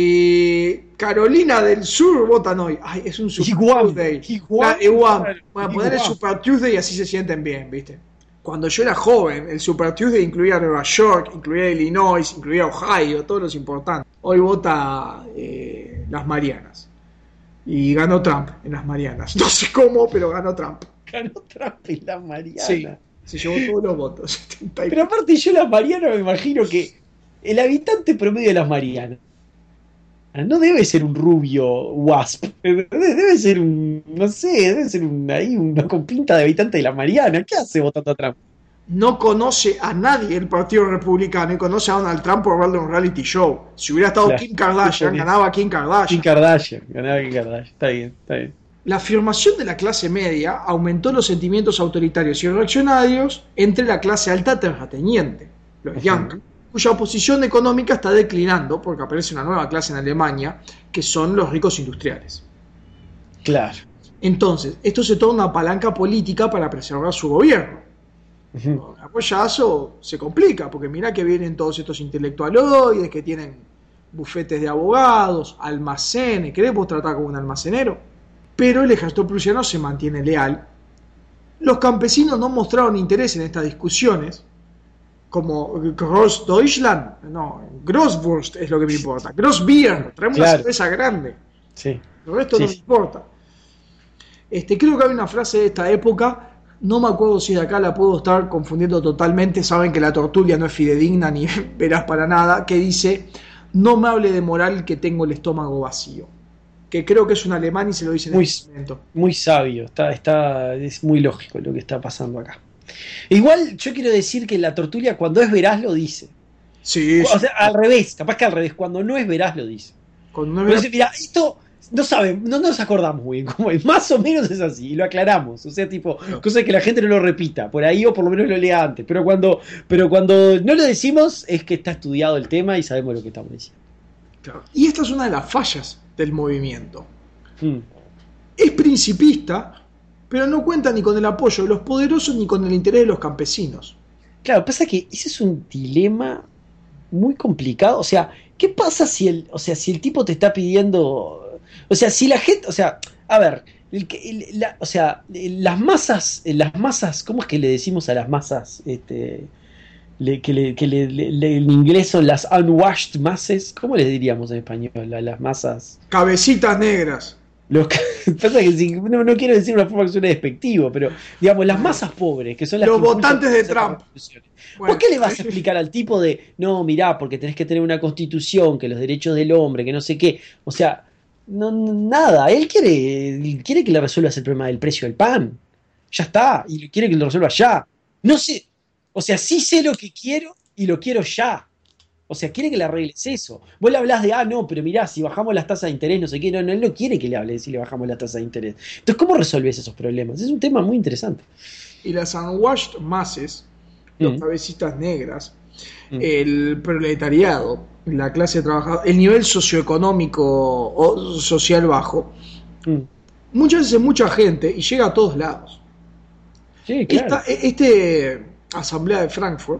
y Carolina del Sur votan hoy. Ay, es un Super Y Guam, Tuesday. y Guam, Ah, y Guam. claro, Bueno, y poner el Guam. Super Tuesday y así se sienten bien, ¿viste? Cuando yo era joven, el Super Tuesday incluía Nueva York, incluía Illinois, incluía Ohio, todos los importantes. Hoy vota eh, las Marianas. Y ganó Trump en las Marianas. No sé cómo, pero ganó Trump. Ganó Trump en las Marianas. Sí, se llevó todos los votos. setenta y Pero aparte yo las Marianas me imagino que el habitante promedio de las Marianas no debe ser un rubio wasp, debe ser un, no sé, debe ser un, ahí una con pinta de habitante de las Marianas. ¿Qué hace votando a Trump? No conoce a nadie el Partido Republicano y conoce a Donald Trump por verle un reality show. Si hubiera estado Claro. Kim Kardashian, ganaba Kim Kardashian. Kim Kardashian, ganaba Kim Kardashian. Está bien, está bien. La afirmación de la clase media aumentó los sentimientos autoritarios y reaccionarios entre la clase alta terrateniente, los Yankees, cuya posición económica está declinando porque aparece una nueva clase en Alemania, que son los ricos industriales. Claro. Entonces, esto se torna una palanca política para preservar su gobierno. Ujú. Apoyazo se complica, porque mirá que vienen todos estos intelectualoides que tienen bufetes de abogados, almacenes, queremos tratar como un almacenero, pero el ejército prusiano se mantiene leal. Los campesinos no mostraron interés en estas discusiones, como Grossdeutschland, no, Grosswurst es lo que me importa, Grossbier, traemos Claro. una cerveza grande, Sí. el resto Sí, no me sí. importa. Este, creo que hay una frase de esta época, no me acuerdo si de acá la puedo estar confundiendo totalmente, saben que la tertulia no es fidedigna ni veraz para nada, que dice, no me hable de moral que tengo el estómago vacío. Que creo que es un alemán y se lo dice en Muy, este momento. muy sabio, está, está, es muy lógico lo que está pasando acá. Igual yo quiero decir que la tertulia cuando es veraz lo dice. Sí, O sea, al revés, capaz que al revés, cuando no es veraz lo dice. con Pero nueve- dice, mira, esto no saben, no nos acordamos muy bien cómo es, más o menos es así, y lo aclaramos, o sea, tipo, cosa que la gente no lo repita, por ahí o por lo menos lo lea antes, pero cuando, pero cuando no lo decimos es que está estudiado el tema y sabemos lo que estamos diciendo. Claro. Y esta es una de las fallas del movimiento. Mm. Es principista, pero no cuenta ni con el apoyo de los poderosos ni con el interés de los campesinos. Claro, pasa que ese es un dilema muy complicado, o sea, ¿qué pasa si el, o sea, si el tipo te está pidiendo, o sea, si la gente, o sea, a ver, el, que- el- la- o sea, las masas, las masas, ¿cómo es que le decimos a las masas? Este, le- que le, que le- le- le- en inglés son las unwashed masses, ¿cómo les diríamos en español? A las masas. Cabecitas negras. Los que- pasa que si- no, no quiero decir una forma que suene despectivo, pero digamos, las masas pobres, que son las Los que impulsan votantes de esas Trump. revoluciones. Bueno, ¿Por qué le vas a explicar al tipo de, no, mirá, porque tenés que tener una constitución, que los derechos del hombre, que no sé qué? O sea, no, no- nada, él quiere, él quiere que le resuelvas el problema del precio del pan. Ya está, y quiere que lo resuelva ya. No sé, o sea, sí sé lo que quiero y lo quiero ya. O sea, quiere que le arregles eso. Vos le hablás de, ah, no, pero mirá, si bajamos las tasas de interés, no sé qué, no, no, él no quiere que le hable si le bajamos la tasa de interés. Entonces, ¿cómo resolves esos problemas? Es un tema muy interesante. Y las unwashed masses, los Mm. cabecitas negras, Mm. el proletariado, la clase trabajadora, el nivel socioeconómico o social bajo, Mm. muchas veces mucha gente y llega a todos lados. Sí, claro. Esta este asamblea de Frankfurt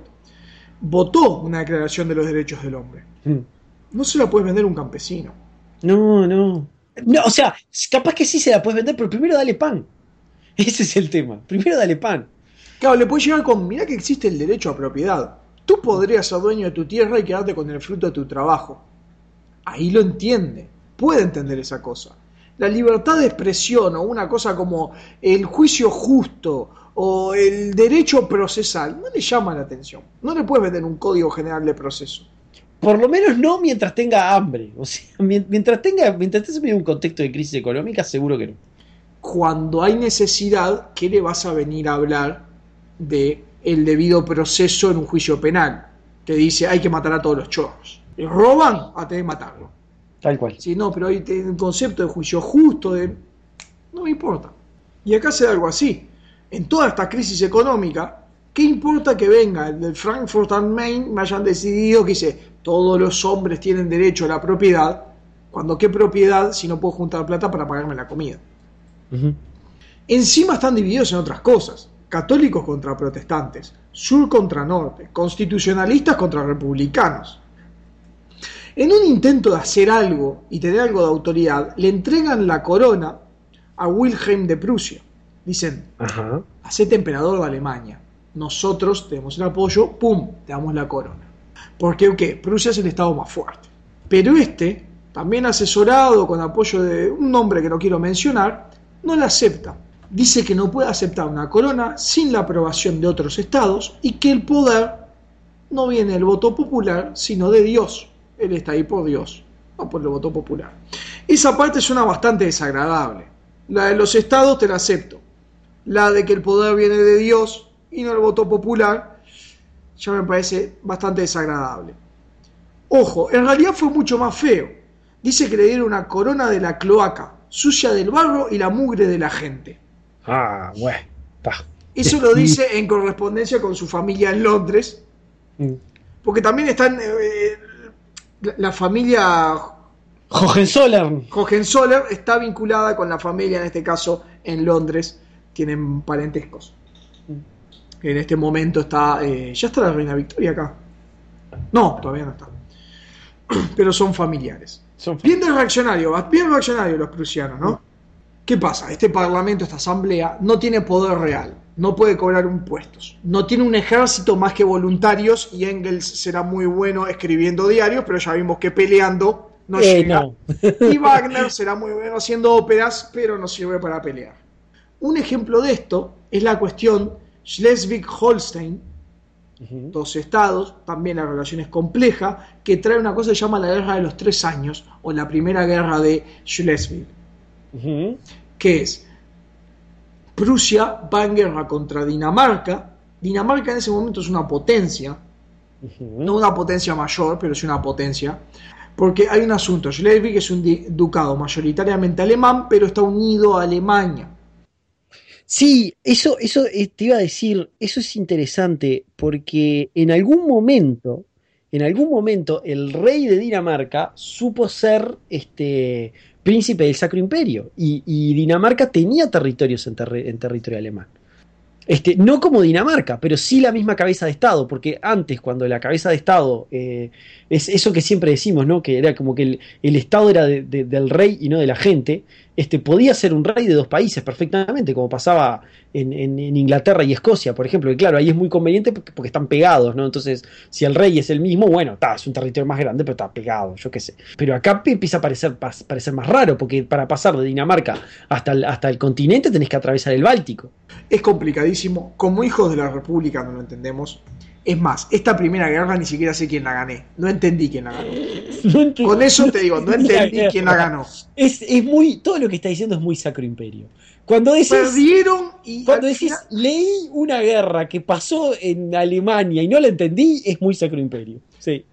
votó una declaración de los derechos del hombre. Mm. No se la puede vender a un campesino. No, no. No, o sea, capaz que sí se la puedes vender, pero primero dale pan. Ese es el tema. Primero dale pan. Claro, le puede llegar con, mirá que existe el derecho a propiedad. Tú podrías ser dueño de tu tierra y quedarte con el fruto de tu trabajo. Ahí lo entiende, puede entender esa cosa. La libertad de expresión o una cosa como el juicio justo o el derecho procesal no le llama la atención. No le puedes vender un código general de proceso. Por lo menos no mientras tenga hambre. O sea, mien- mientras tenga, mientras estés en medio de un contexto de crisis económica, seguro que no. Cuando hay necesidad, ¿qué le vas a venir a hablar de el debido proceso en un juicio penal? Que dice hay que matar a todos los chorros. Y roban, a tener que matarlo. Tal cual. Sí, no, pero hay un concepto de juicio justo, de... no me importa. Y acá se da algo así. En toda esta crisis económica, ¿Qué importa que venga el del Frankfurt am Main, me hayan decidido que dice todos los hombres tienen derecho a la propiedad? Cuando qué propiedad si no puedo juntar plata para pagarme la comida. Uh-huh. Encima están divididos en otras cosas. Católicos contra protestantes, sur contra norte, constitucionalistas contra republicanos. En un intento de hacer algo y tener algo de autoridad, le entregan la corona a Wilhelm de Prusia. Dicen, uh-huh. hacete emperador de Alemania. Nosotros tenemos el apoyo, pum, te damos la corona. Porque, ¿qué? Prusia es el estado más fuerte. Pero este, también asesorado con apoyo de un nombre que no quiero mencionar, no la acepta. Dice que no puede aceptar una corona sin la aprobación de otros estados y que el poder no viene del voto popular, sino de Dios. Él está ahí por Dios, no por el voto popular. Esa parte suena bastante desagradable. La de los estados te la acepto. La de que el poder viene de Dios y no el voto popular ya me parece bastante desagradable. Ojo, en realidad fue mucho más feo. Dice que le dieron una corona de la cloaca, sucia del barro y la mugre de la gente. Ah, bueno. Pa. Eso lo dice en correspondencia con su familia en Londres. Porque también están... Eh, la, la familia... Hohenzollern. Hohenzollern está vinculada con la familia, en este caso, en Londres. Tienen parentescos. En este momento está... Eh, ¿ya está la reina Victoria acá? No, todavía no está. Pero son familiares. Son bien de reaccionario, bien reaccionario los prusianos, ¿no? ¿Qué pasa? Este parlamento, esta asamblea, no tiene poder real, no puede cobrar impuestos, no tiene un ejército más que voluntarios y Engels será muy bueno escribiendo diarios, pero ya vimos que peleando no eh, llega. No. Y Wagner será muy bueno haciendo óperas, pero no sirve para pelear. Un ejemplo de esto es la cuestión Schleswig-Holstein, uh-huh. dos estados, también la relación es compleja, que trae una cosa que se llama la Guerra de los Tres Años, o la Primera Guerra de Schleswig. Uh-huh. Que es Prusia va en guerra contra Dinamarca. Dinamarca en ese momento es una potencia, uh-huh. no una potencia mayor, pero sí una potencia, porque hay un asunto. Schleswig es un ducado mayoritariamente alemán, pero está unido a Alemania. Sí, eso, eso te iba a decir, eso es interesante, porque en algún momento, en algún momento, el rey de Dinamarca supo ser este príncipe del Sacro Imperio, y, y Dinamarca tenía territorios en, ter- en territorio alemán. Este, no como Dinamarca, pero sí la misma cabeza de Estado, porque antes, cuando la cabeza de Estado, eh, es eso que siempre decimos, ¿no? Que era como que el, el Estado era de, de, del rey y no de la gente, este, podía ser un rey de dos países perfectamente, como pasaba en, en, en Inglaterra y Escocia, por ejemplo, y claro, ahí es muy conveniente porque, porque están pegados, ¿no? Entonces, si el rey es el mismo, bueno, ta, es un territorio más grande, pero está pegado, yo qué sé. Pero acá empieza a parecer, pa, parecer más raro, porque para pasar de Dinamarca hasta el, hasta el continente tenés que atravesar el Báltico. Es complicadísimo, como hijos de la República no lo entendemos. Es más, esta primera guerra ni siquiera sé quién la gané. No entendí quién la ganó. No entendí, Con eso te digo, no entendí la quién la ganó. Es, es muy, todo lo que está diciendo es muy Sacro Imperio. Cuando decís, perdieron y cuando decís final... leí una guerra que pasó en Alemania y no la entendí, es muy Sacro Imperio. Sí.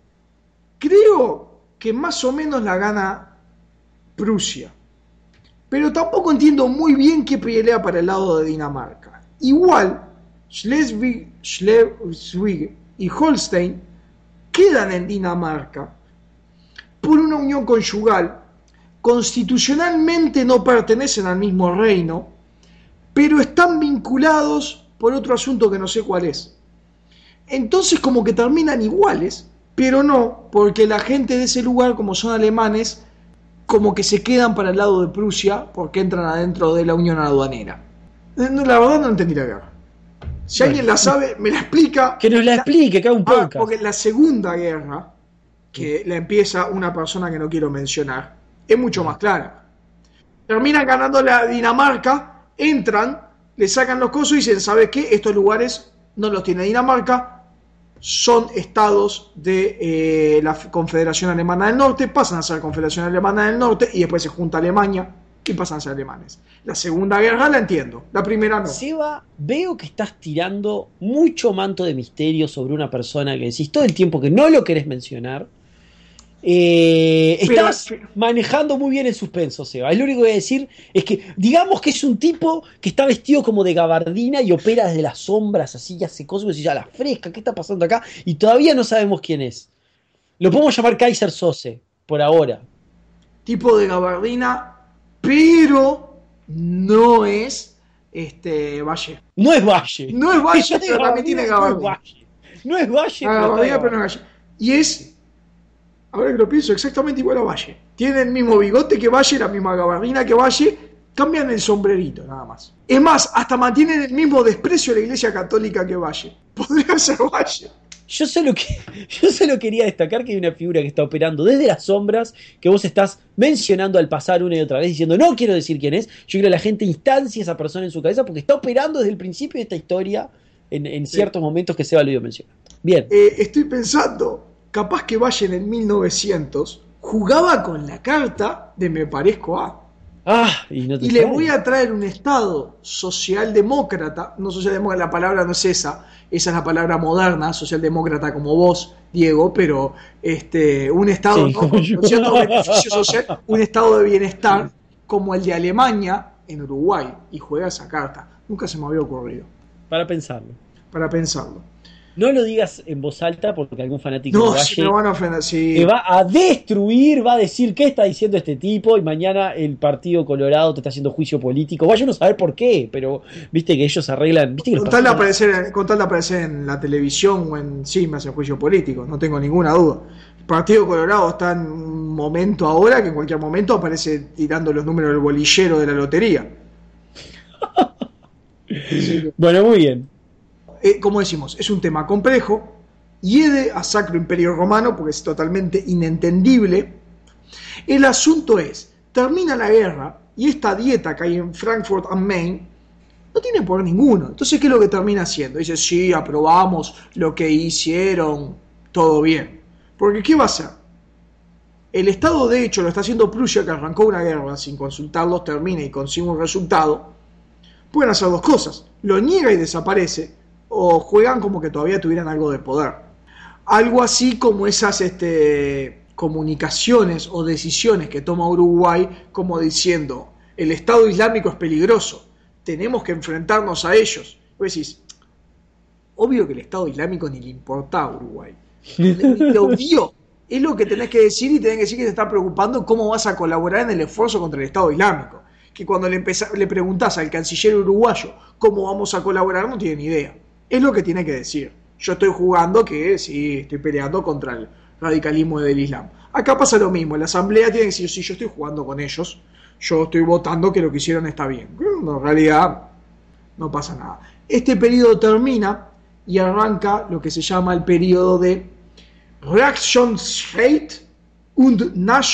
Creo que más o menos la gana Prusia. Pero tampoco entiendo muy bien qué pelea para el lado de Dinamarca. Igual, Schleswig, Schleswig y Holstein quedan en Dinamarca por una unión conyugal. Constitucionalmente no pertenecen al mismo reino, pero están vinculados por otro asunto que no sé cuál es. Entonces como que terminan iguales, pero no, porque la gente de ese lugar, como son alemanes, como que se quedan para el lado de Prusia porque entran adentro de la unión aduanera. La verdad no entendí la guerra. Si bueno, alguien la sabe, me la explica. Que nos la, la explique, que haga un podcast. Ah, porque la segunda guerra, que la empieza una persona que no quiero mencionar, es mucho más clara. Terminan ganando la Dinamarca, entran, le sacan los cosos y dicen, ¿sabes qué? Estos lugares no los tiene Dinamarca, son estados de eh, la Confederación Alemana del Norte, pasan a ser Confederación Alemana del Norte y después se junta Alemania y pasan a ser alemanes. La segunda guerra la entiendo, la primera no. Seba, veo que estás tirando mucho manto de misterio sobre una persona que decís todo el tiempo que no lo querés mencionar. Eh, Pero- estás pero- manejando muy bien el suspenso, Seba. Es lo único que voy a decir es que, digamos que es un tipo que está vestido como de gabardina y opera desde las sombras, así, y hace cosas, y decís, ya la fresca, ¿qué está pasando acá? Y todavía no sabemos quién es. Lo podemos llamar Kaiser Sose, por ahora. Tipo de gabardina, pero no es este Valle. No es Valle. No es Valle, Está de pero también tiene gabardina, gabardina. No es Valle. No es Valle, Ah, pero está de gabardina, pero no gabardina. es Valle. Y es, ahora que lo pienso, exactamente igual a Valle. Tiene el mismo bigote que Valle, la misma gabardina que Valle, cambian el sombrerito, nada más. Es más, hasta mantienen el mismo desprecio a la Iglesia Católica que Valle. Podría ser Valle. Yo solo, que, yo solo quería destacar que hay una figura que está operando desde las sombras, que vos estás mencionando al pasar una y otra vez, diciendo, no quiero decir quién es. Yo quiero que la gente instancia a esa persona en su cabeza, porque está operando desde el principio de esta historia en, en Sí. ciertos momentos que Seba lo iba mencionando. Bien. Eh, estoy pensando, capaz que Valle en el mil novecientos jugaba con la carta de me parezco a. Ah, y no te Y le extraña. voy a traer un Estado socialdemócrata, no socialdemócrata, la palabra no es esa, esa es la palabra moderna, socialdemócrata como vos, Diego, pero este, un Estado Sí, ¿no? como con, yo. con cierto beneficio social, un Estado de bienestar como el de Alemania en Uruguay, y juega esa carta. Nunca se me había ocurrido, Para pensarlo. para pensarlo. No lo digas en voz alta porque algún fanático No, de si Valle me van a ofender, sí. te va a destruir, va a decir qué está diciendo este tipo y mañana el Partido Colorado te está haciendo juicio político. Vaya a no saber por qué, pero viste que ellos arreglan. ¿Viste que los Con tal, de partidos- aparecer, con tal de aparecer en la televisión o en sí, me hacen juicio político, no tengo ninguna duda. El Partido Colorado está en un momento ahora que en cualquier momento aparece tirando los números del bolillero de la lotería. Así que, Bueno, muy bien. eh, como decimos, es un tema complejo, hiede a Sacro Imperio Romano porque es totalmente inentendible. El asunto es, termina la guerra y esta dieta que hay en Frankfurt am Main no tiene poder ninguno. Entonces, ¿qué es lo que termina haciendo? Dice, sí, aprobamos lo que hicieron, todo bien. Porque, ¿qué va a hacer? El Estado, de hecho, lo está haciendo Prusia, que arrancó una guerra sin consultarlos, termina y consigue un resultado. Pueden hacer dos cosas. Lo niega y desaparece, o juegan como que todavía tuvieran algo de poder. Algo así como esas este, comunicaciones o decisiones que toma Uruguay, como diciendo, el Estado Islámico es peligroso, tenemos que enfrentarnos a ellos. Vos decís, obvio que el Estado Islámico ni le importaba a Uruguay. Te odió. Es lo que tenés que decir y tenés que decir que te está preocupando cómo vas a colaborar en el esfuerzo contra el Estado Islámico. Que cuando le, empezá, le preguntás al canciller uruguayo cómo vamos a colaborar, no tiene ni idea. Es lo que tiene que decir. Yo estoy jugando que sí, estoy peleando contra el radicalismo del Islam. Acá pasa lo mismo. La asamblea tiene que decir, sí, yo estoy jugando con ellos. Yo estoy votando que lo que hicieron está bien. No, en realidad no pasa nada. Este periodo termina y arranca lo que se llama el periodo de Reaktionsfreiheit und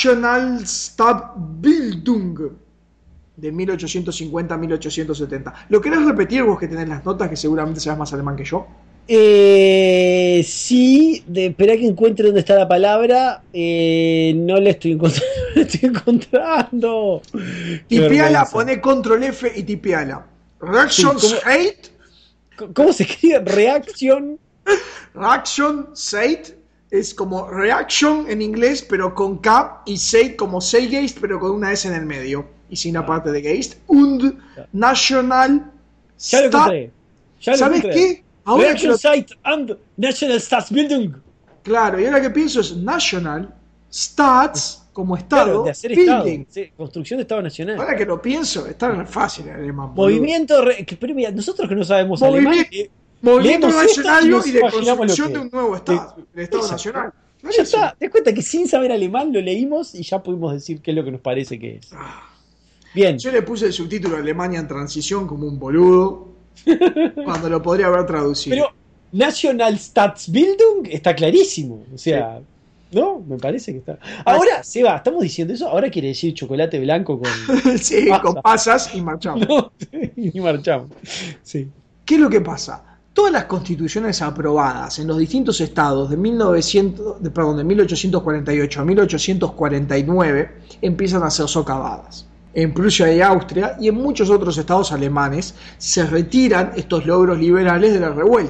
Nationalstaatbildung de mil ochocientos cincuenta a mil ochocientos setenta. ¿Lo querés repetir vos que tenés las notas, que seguramente sabes más alemán que yo? Eh, sí, de, esperá que encuentre dónde está la palabra. Eh, no le estoy encontrando. No le estoy encontrando. Qué Tipeala, vergüenza. poné control F y tipeala. Reaktionsfreiheit, ¿Cómo se escribe? Reacción. Reaktionsfreiheit es como reaction en inglés, pero con K, y Seit como Seigeist, pero con una S en el medio y sin la parte de Geist. Und National Ya lo encontré. Ya lo ¿Sabes encontré. qué? Ahora que Reaction lo- Site and National Staatsbildung. Claro, y ahora que pienso es National Stats como Estado, Claro, de hacer Estado. Building. Sí, construcción de Estado Nacional. Ahora que lo pienso, está re fácil el alemán. boludo. Movimiento. Re- que- pero mira, nosotros que no sabemos alemán. Movimiento, eh, Movimiento leemos esto y Nacionario nos y de imaginamos lo construcción que de un es. nuevo Estado, Sí. el Estado Exacto. Nacional. No Ya es así. está. Te das cuenta que sin saber alemán lo leímos y ya pudimos decir qué es lo que nos parece que es. Ah. Bien. Yo le puse el subtítulo Alemania en transición como un boludo, cuando lo podría haber traducido. Pero National Staatsbildung está clarísimo. O sea, ¿no? Me parece que está. Ahora, Seba, estamos diciendo eso. Ahora quiere decir chocolate blanco con. sí, pasa. con pasas y marchamos. No, y marchamos. Sí. ¿Qué es lo que pasa? Todas las constituciones aprobadas en los distintos estados de, mil novecientos, de, perdón, de mil ochocientos cuarenta y ocho a mil ochocientos cuarenta y nueve empiezan a ser socavadas. En Prusia y Austria y en muchos otros estados alemanes se retiran estos logros liberales de la revuelta.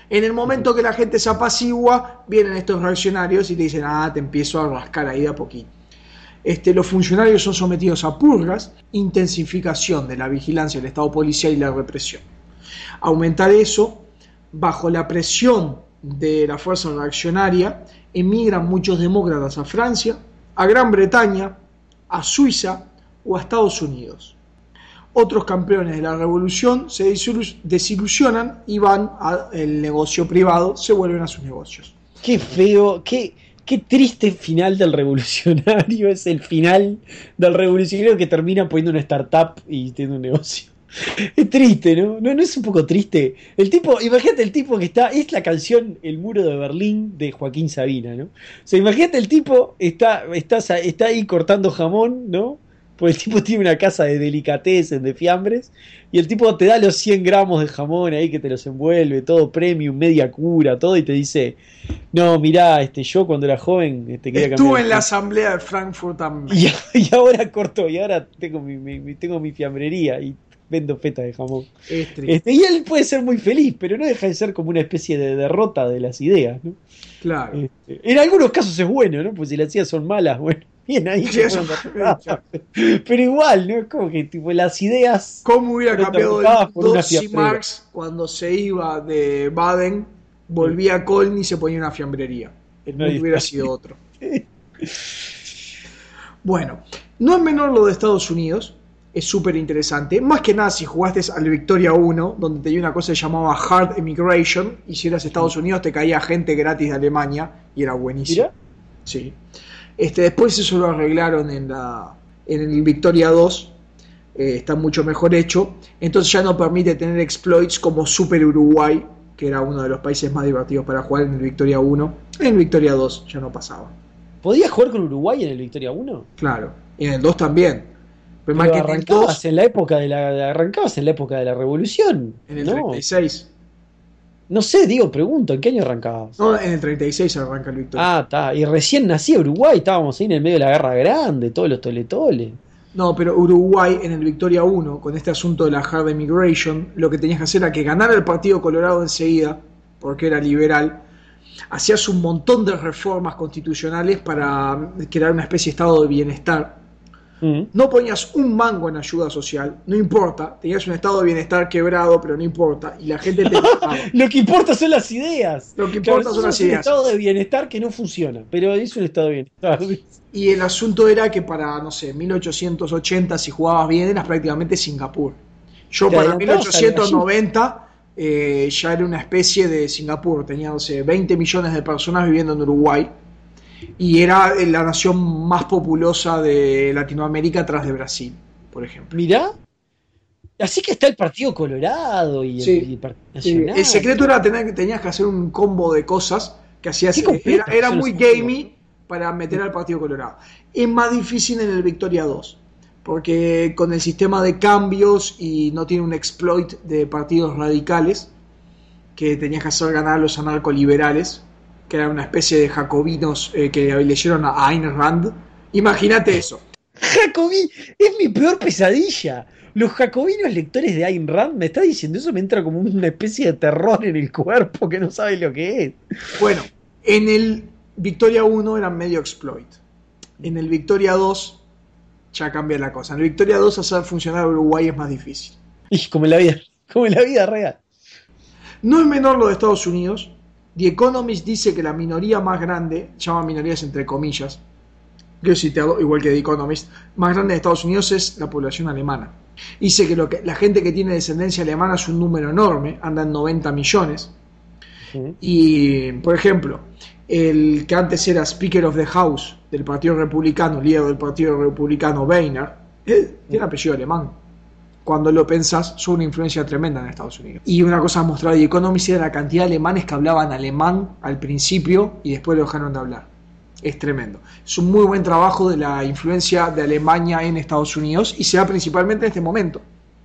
En el momento que la gente se apacigua, vienen estos reaccionarios y te dicen, ah, te empiezo a rascar ahí de a poquito. Este, los funcionarios son sometidos a purgas, intensificación de la vigilancia del Estado policial y la represión. Aumentar eso, bajo la presión de la fuerza reaccionaria, emigran muchos demócratas a Francia, a Gran Bretaña, a Suiza o a Estados Unidos. Otros campeones de la revolución se desilusionan y van al negocio privado, se vuelven a sus negocios. Qué feo, qué, qué triste final del revolucionario. Es el final del revolucionario que termina poniendo una startup y teniendo un negocio. Es triste, ¿no? ¿no? ¿No es un poco triste? El tipo, imagínate el tipo que está, es la canción El muro de Berlín de Joaquín Sabina, ¿no? O sea, imagínate el tipo, está, está, está ahí cortando jamón, ¿no? Porque el tipo tiene una casa de delicatessen, de fiambres, y el tipo te da los cien gramos de jamón ahí que te los envuelve, todo premium, media cura, todo, y te dice, no, mirá, este, yo cuando era joven este, quería cambiar. Estuve en la asamblea de Frankfurt también. Y, y ahora corto, y ahora tengo mi, mi, tengo mi fiambrería, y vendo fetas de jamón. Este, y él puede ser muy feliz, pero no deja de ser como una especie de derrota de las ideas, ¿no? Claro. Este, en algunos casos es bueno, ¿no? Pues si las ideas son malas, bueno. Bien ahí, sí, eso, pero igual, ¿no? Es como que tipo, las ideas. ¿Cómo hubiera cambiado el Dorsey Marx cuando se iba de Baden, volvía a Köln y se ponía una fiambrería? El mundo hubiera sido otro. Bueno, no es menor lo de Estados Unidos, es súper interesante. Más que nada si jugaste al Victoria uno, donde tenía una cosa que se llamaba Hard Immigration, y si eras Estados Unidos te caía gente gratis de Alemania y era buenísimo. ¿Mira? Sí. Este, después eso lo arreglaron en, la, en el Victoria dos, eh, está mucho mejor hecho, entonces ya no permite tener exploits como Super Uruguay, que era uno de los países más divertidos para jugar en el Victoria uno, en el Victoria dos ya no pasaba. ¿Podías jugar con Uruguay en el Victoria uno? Claro, y en el dos también. Pero, Pero que arrancabas, en, dos, en la época de la, arrancabas en la época de la Revolución. En el ¿no? treinta y seis. No sé, digo, pregunto, ¿en qué año arrancabas? No, en el treinta y seis arranca el Victoria. Ah, está. Y recién nacía Uruguay, estábamos ahí en el medio de la Guerra Grande, todos los toletoles. No, pero Uruguay en el Victoria uno, con este asunto de la hard immigration, lo que tenías que hacer era que ganara el Partido Colorado enseguida, porque era liberal, hacías un montón de reformas constitucionales para crear una especie de estado de bienestar. No ponías un mango en ayuda social, no importa, tenías un estado de bienestar quebrado, pero no importa, y la gente te dejaba. Lo que importa son las ideas. Lo que importa claro, son las ideas. Es un estado de bienestar que no funciona, pero es un estado de bienestar. Y el asunto era que para, no sé, mil ochocientos ochenta, si jugabas bien, eras prácticamente Singapur. Yo para mil ochocientos noventa eh, ya era una especie de Singapur, tenía, no sé, veinte millones de personas viviendo en Uruguay. Y era la nación más populosa de Latinoamérica tras de Brasil, por ejemplo. Mirá, así que está el Partido Colorado y el, sí, y el Partido Nacional. Sí. El secreto era tener que tenías que hacer un combo de cosas que hacías. Era, era muy gamey para meter al Partido Colorado. Es más difícil en el Victoria dos, porque con el sistema de cambios y no tiene un exploit de partidos radicales que tenías que hacer ganar a los anarcoliberales, que era una especie de jacobinos eh, que leyeron a Ayn Rand. Imagínate eso. Jacobí, es mi peor pesadilla. Los jacobinos lectores de Ayn Rand, me está diciendo eso, me entra como una especie de terror en el cuerpo que no sabe lo que es. Bueno, en el Victoria uno era medio exploit. En el Victoria dos ya cambia la cosa. En el Victoria dos hacer funcionar Uruguay es más difícil. Y como en la vida, como en la vida real. No es menor lo de Estados Unidos. The Economist dice que la minoría más grande, llama minorías entre comillas, que he citado, igual que The Economist, más grande de Estados Unidos es la población alemana. Dice que, lo que la gente que tiene descendencia alemana es un número enorme, anda en noventa millones. Sí. Y, por ejemplo, el que antes era Speaker of the House del Partido Republicano, líder del Partido Republicano, Boehner, él tiene apellido alemán. Cuando lo pensás, son una influencia tremenda en Estados Unidos. Y una cosa mostrada de Economist era la cantidad de alemanes que hablaban alemán al principio y después lo dejaron de hablar. Es tremendo. Es un muy buen trabajo de la influencia de Alemania en Estados Unidos y se da principalmente en este momento.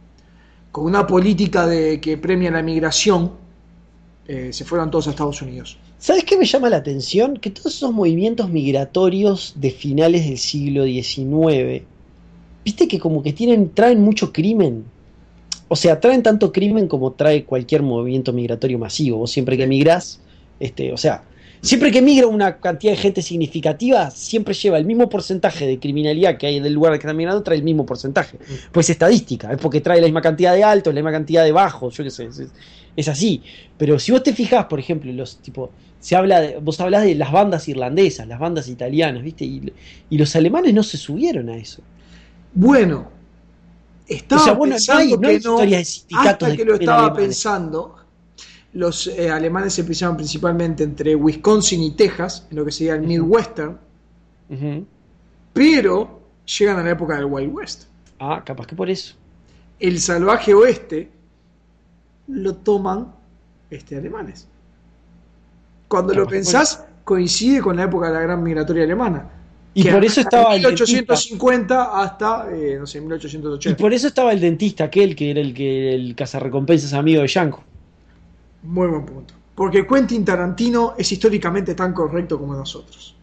Con una política de que premia la migración, eh, se fueron todos a Estados Unidos. ¿Sabes qué me llama la atención? Que todos esos movimientos migratorios de finales del siglo diecinueve, viste que como que tienen, traen mucho crimen. O o sea, traen tanto crimen como trae cualquier movimiento migratorio masivo. Vos siempre que migrás, este, o sea, siempre que migra una cantidad de gente significativa, siempre lleva el mismo porcentaje de criminalidad que hay en el lugar que está migrando, trae el mismo porcentaje. Pues estadística, es porque trae la misma cantidad de altos, la misma cantidad de bajos, yo qué sé, es, es así. Pero si vos te fijás, por ejemplo, los tipo, se habla de, vos hablás de las bandas irlandesas, las bandas italianas, ¿viste? Y, y los alemanes no se subieron a eso. Bueno, estaba o sea, bueno, pensando no hay, no hay que no, historias de sindicatos hasta que lo de estaba alemanes. pensando. Los eh, alemanes se empezaron principalmente entre Wisconsin y Texas, en lo que sería el Uh-huh. Midwestern, Uh-huh. pero llegan a la época del Wild West. Ah, capaz que por eso. El salvaje oeste lo toman este, alemanes. Cuando Capaz lo pensás, coincide con la época de la gran migratoria alemana. Y por eso estaba el mil ochocientos cincuenta hasta, eh, no sé, mil ochocientos ochenta. Y por eso estaba el dentista aquel que era el que el cazarrecompensas amigo de Yanko. Muy buen punto. Porque Quentin Tarantino es históricamente tan correcto como nosotros.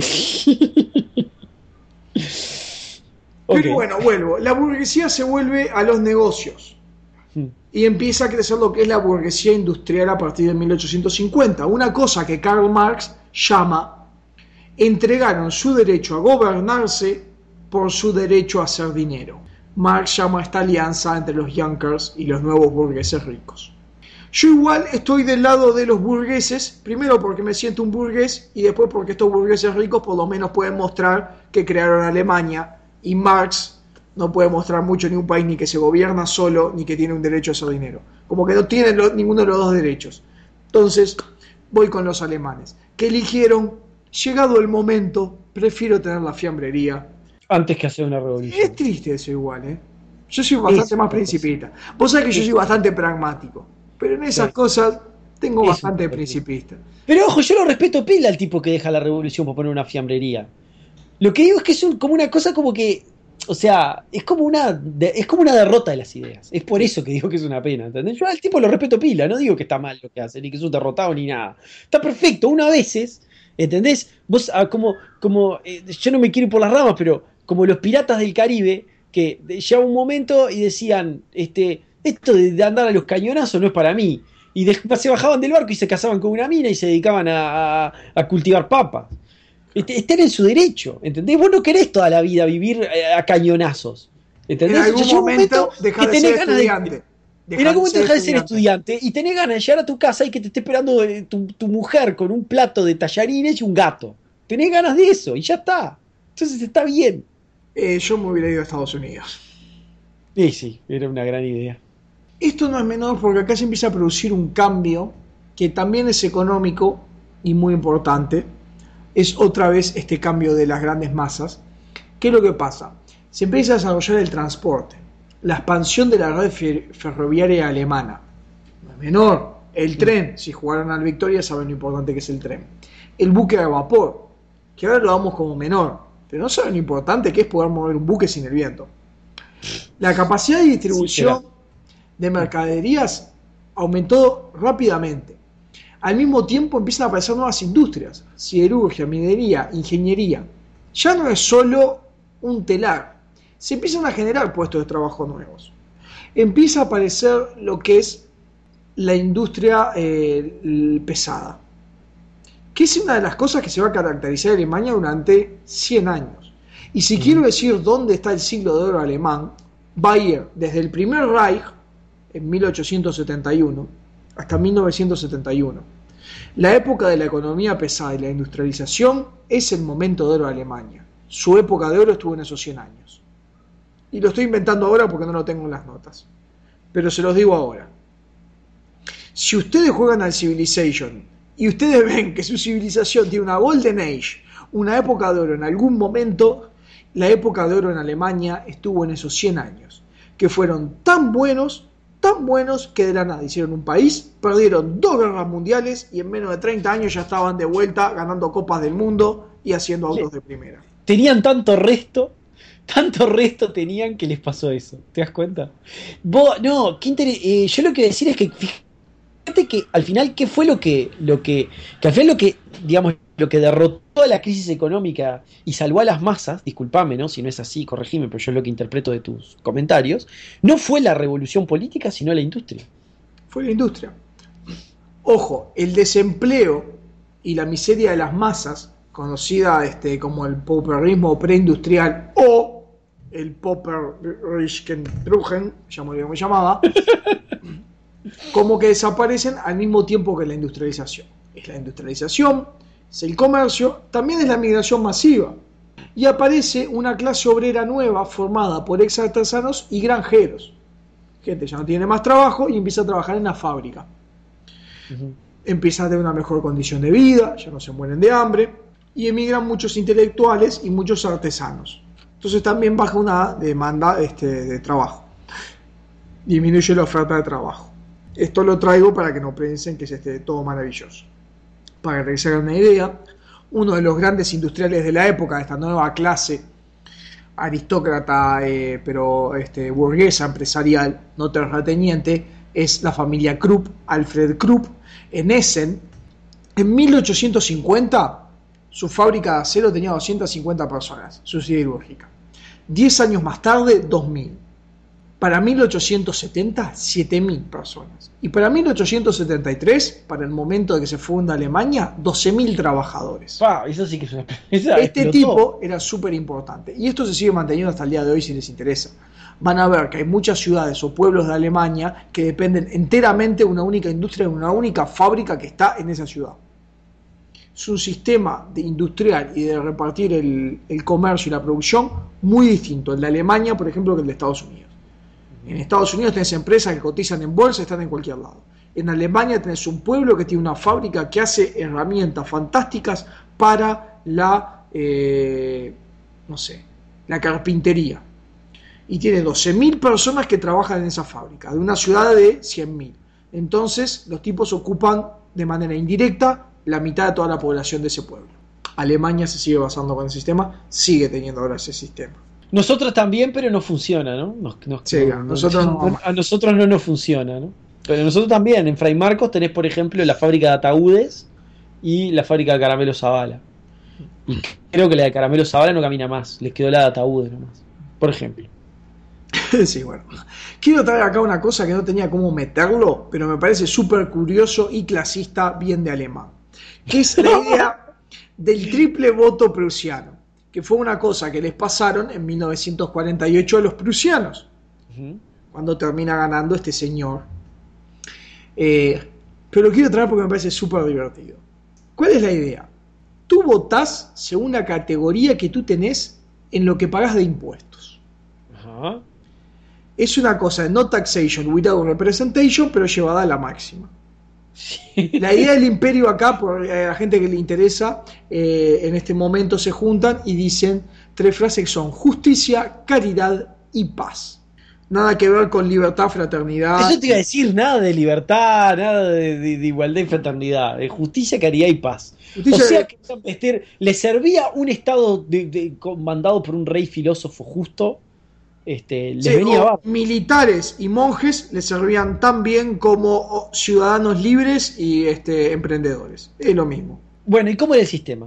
Okay. Pero bueno, vuelvo. La burguesía se vuelve a los negocios. Hmm. Y empieza a crecer lo que es la burguesía industrial a partir de mil ochocientos cincuenta. Una cosa que Karl Marx llama: entregaron su derecho a gobernarse por su derecho a hacer dinero. Marx llama a esta alianza entre los Junkers y los nuevos burgueses ricos. Yo igual estoy del lado de los burgueses, primero porque me siento un burgués y después porque estos burgueses ricos por lo menos pueden mostrar que crearon Alemania, y Marx no puede mostrar mucho ni un país ni que se gobierna solo ni que tiene un derecho a hacer dinero. Como que no tienen lo, ninguno de los dos derechos. Entonces voy con los alemanes, que eligieron: llegado el momento, prefiero tener la fiambrería Antes que hacer una revolución. Es triste eso igual, ¿eh? Yo soy bastante Es más principista. Vos sabés que yo soy bastante pragmático, pero en esas Sí. cosas tengo Es bastante un- principista. Pero ojo, yo lo respeto pila al tipo que deja la revolución por poner una fiambrería. Lo que digo es que es un- como una cosa como que, o sea, es como una de- es como una derrota de las ideas. Es por eso que digo que es una pena, ¿entendés? Yo al tipo lo respeto pila, no digo que está mal lo que hace, ni que es un derrotado ni nada. Está perfecto, una veces, ¿entendés? Vos ah, como, como eh, yo no me quiero ir por las ramas, pero como los piratas del Caribe, que de- llegaba un momento y decían, este, esto de, de andar a los cañonazos no es para mí. Y después se bajaban del barco y se casaban con una mina y se dedicaban a, a- a cultivar papas. Este- Están en su derecho, ¿entendés? Vos no querés toda la vida vivir eh, a cañonazos, ¿entendés? En algún Ya llega un momento dejás de tenés ser ganas de- estudiante. Dejás en algún de momento ser dejás de ser estudiante y tenés ganas de llegar a tu casa y que te esté esperando eh, tu, tu mujer con un plato de tallarines y un gato. Tenés ganas de eso y ya está. Entonces está bien. Eh, yo me hubiera ido a Estados Unidos. Sí, sí, era una gran idea. Esto no es menor porque acá se empieza a producir un cambio que también es económico y muy importante. Es otra vez este cambio de las grandes masas. ¿Qué es lo que pasa? Se empieza a desarrollar el transporte, la expansión de la red fer- ferroviaria alemana. No es menor. El tren, si jugaron al Victoria saben lo importante que es el tren. El buque a vapor, que ahora lo damos como menor, pero no saben lo importante que es poder mover un buque sin el viento. La capacidad de distribución de mercaderías aumentó rápidamente. Al mismo tiempo empiezan a aparecer nuevas industrias: siderurgia, minería, ingeniería. Ya no es solo un telar, se empiezan a generar puestos de trabajo nuevos. Empieza a aparecer lo que es la industria eh, pesada, que es una de las cosas que se va a caracterizar Alemania durante cien años. Y si quiero decir dónde está el siglo de oro alemán, va a ir desde el primer Reich, en mil ochocientos setenta y uno, hasta mil novecientos setenta y uno. La época de la economía pesada y la industrialización es el momento de oro de Alemania. Su época de oro estuvo en esos cien años. Y lo estoy inventando ahora porque no lo tengo en las notas. Pero se los digo ahora. Si ustedes juegan al Civilization y ustedes ven que su civilización tiene una Golden Age, una época de oro en algún momento, la época de oro en Alemania estuvo en esos cien años, que fueron tan buenos, tan buenos, que de la nada hicieron un país, perdieron dos guerras mundiales y en menos de treinta años ya estaban de vuelta ganando copas del mundo y haciendo autos de primera. Tenían tanto resto, tanto resto tenían que les pasó eso. ¿Te das cuenta? Vos, no, qué inter- eh, yo lo que voy a decir es que fíjate fíjate que al final, ¿qué fue lo que, lo que, que al final lo que, digamos, lo que derrotó la crisis económica y salvó a las masas, discúlpame, ¿no? Si no es así, corregime, pero yo es lo que interpreto de tus comentarios, no fue la revolución política, sino la industria. Fue la industria. Ojo, el desempleo y la miseria de las masas, conocida este, como el pauperismo preindustrial o el Pauperrichentrugen, llamémosle como llamaba, como que desaparecen al mismo tiempo que la industrialización. Es la industrialización, es el comercio, también es la migración masiva. Y aparece una clase obrera nueva formada por ex artesanos y granjeros. Gente ya no tiene más trabajo y empieza a trabajar en la fábrica. Uh-huh. Empieza a tener una mejor condición de vida, ya no se mueren de hambre, y emigran muchos intelectuales y muchos artesanos. Entonces también baja una demanda este, de trabajo. Disminuye la oferta de trabajo. Esto lo traigo para que no piensen que es este, todo maravilloso. Para que se hagan una idea, uno de los grandes industriales de la época, de esta nueva clase aristócrata, eh, pero este, burguesa, empresarial, no terrateniente, es la familia Krupp, Alfred Krupp. En Essen, en mil ochocientos cincuenta, su fábrica de acero tenía doscientas cincuenta personas, su siderúrgica. Diez años más tarde, dos mil. Para mil ochocientos setenta, siete mil personas. Y para mil ochocientos setenta y tres, para el momento de que se funda Alemania, doce mil trabajadores. Wow, eso sí que es una... Esa este explotó. Tipo era súper importante. Y esto se sigue manteniendo hasta el día de hoy si les interesa. Van a ver que hay muchas ciudades o pueblos de Alemania que dependen enteramente de una única industria, de una única fábrica que está en esa ciudad. Es un sistema de industrial y de repartir el, el comercio y la producción muy distinto. El de Alemania, por ejemplo, que el de Estados Unidos. En Estados Unidos tenés empresas que cotizan en bolsa y están en cualquier lado. En Alemania tenés un pueblo que tiene una fábrica que hace herramientas fantásticas para la, eh, no sé, la carpintería. Y tiene doce mil personas que trabajan en esa fábrica, de una ciudad de cien mil. Entonces, los tipos ocupan de manera indirecta la mitad de toda la población de ese pueblo. Alemania se sigue basando con el sistema, sigue teniendo ahora ese sistema. Nosotros también, pero no funciona, ¿no? Nos, nos, sí, no, nosotros no, a nosotros no nos funciona, ¿no? Pero nosotros también, en Fray Marcos tenés, por ejemplo, la fábrica de ataúdes y la fábrica de Caramelo Zavala. Y creo que la de Caramelo Zavala no camina más, les quedó la de ataúdes nomás, por ejemplo. Sí, bueno. Quiero traer acá una cosa que no tenía cómo meterlo, pero me parece súper curioso y clasista, bien de alemán. Que es la idea del triple voto prusiano, que fue una cosa que les pasaron en mil novecientos cuarenta y ocho a los prusianos, uh-huh. cuando termina ganando este señor. Eh, pero lo quiero traer porque me parece súper divertido. ¿Cuál es la idea? Tú votás según la categoría que tú tenés en lo que pagás de impuestos. Uh-huh. Es una cosa de no taxation without representation, pero llevada a la máxima. Sí. La idea del imperio acá, por a la gente que le interesa, eh, en este momento se juntan y dicen tres frases que son justicia, caridad y paz. Nada que ver con libertad, fraternidad. Eso te iba a decir, nada de libertad, nada de, de, de igualdad y fraternidad, de justicia, caridad y paz. Justicia, o sea que este, le servía un estado de, de, comandado por un rey filósofo justo. Este, les sí, venía abajo. Militares y monjes les servían tan bien como ciudadanos libres y este, emprendedores. Es lo mismo. Bueno, ¿y cómo era el sistema?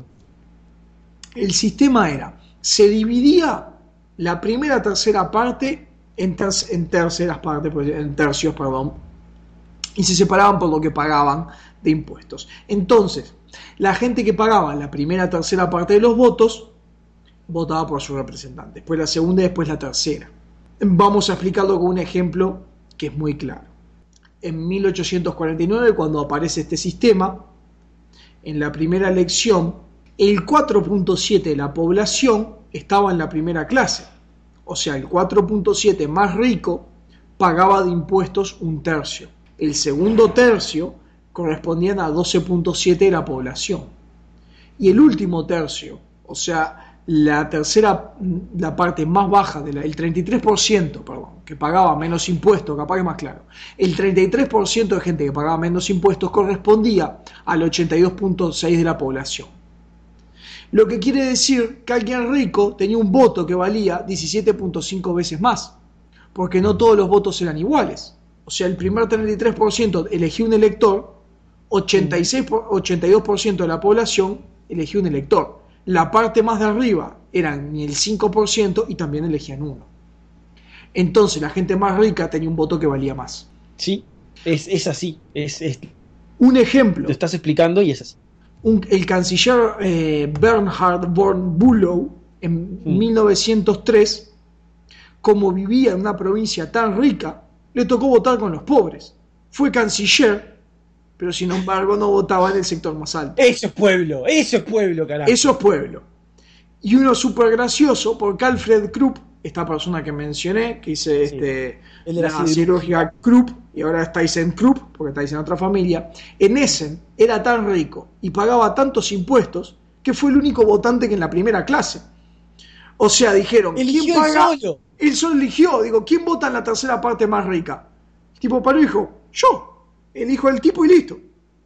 El sistema era, se dividía la primera tercera parte en, ter en terceras partes, en tercios, perdón, y se separaban por lo que pagaban de impuestos. Entonces, la gente que pagaba la primera tercera parte de los votos votaba por su representante, después la segunda y después la tercera. Vamos a explicarlo con un ejemplo que es muy claro. En mil ochocientos cuarenta y nueve, cuando aparece este sistema, en la primera elección, el cuatro punto siete de la población estaba en la primera clase. O sea, el cuatro punto siete más rico pagaba de impuestos un tercio. El segundo tercio correspondían a doce punto siete de la población. Y el último tercio, o sea, la tercera, la parte más baja, de la, el treinta y tres por ciento, perdón, que pagaba menos impuestos, capaz que es más claro, el treinta y tres por ciento de gente que pagaba menos impuestos correspondía al ochenta y dos punto seis de la población. Lo que quiere decir que alguien rico tenía un voto que valía diecisiete punto cinco veces más, porque no todos los votos eran iguales. o sea, el primer treinta y tres por ciento eligió un elector, ochenta y seis por, ochenta y dos por ciento de la población eligió un elector. La parte más de arriba eran el cinco por ciento y también elegían uno. Entonces la gente más rica tenía un voto que valía más. Sí, es, es así. Es, es, un ejemplo. Lo estás explicando y es así. Un, el canciller eh, Bernhard von Bülow, en mm. mil novecientos tres, como vivía en una provincia tan rica, le tocó votar con los pobres. Fue canciller, pero sin embargo no votaba en el sector más alto. Eso es pueblo, eso es pueblo, carajo. Eso es pueblo. Y uno súper gracioso, porque Alfred Krupp, esta persona que mencioné, que hice sí. este, la cirugía Krupp, y ahora está en Krupp, porque está en otra familia, en Essen era tan rico y pagaba tantos impuestos que fue el único votante que en la primera clase. O sea, dijeron, eligió ¿quién paga? Él solo. Él solo eligió, digo, ¿quién vota en la tercera parte más rica? El tipo paró y dijo, yo, elijo al tipo y listo.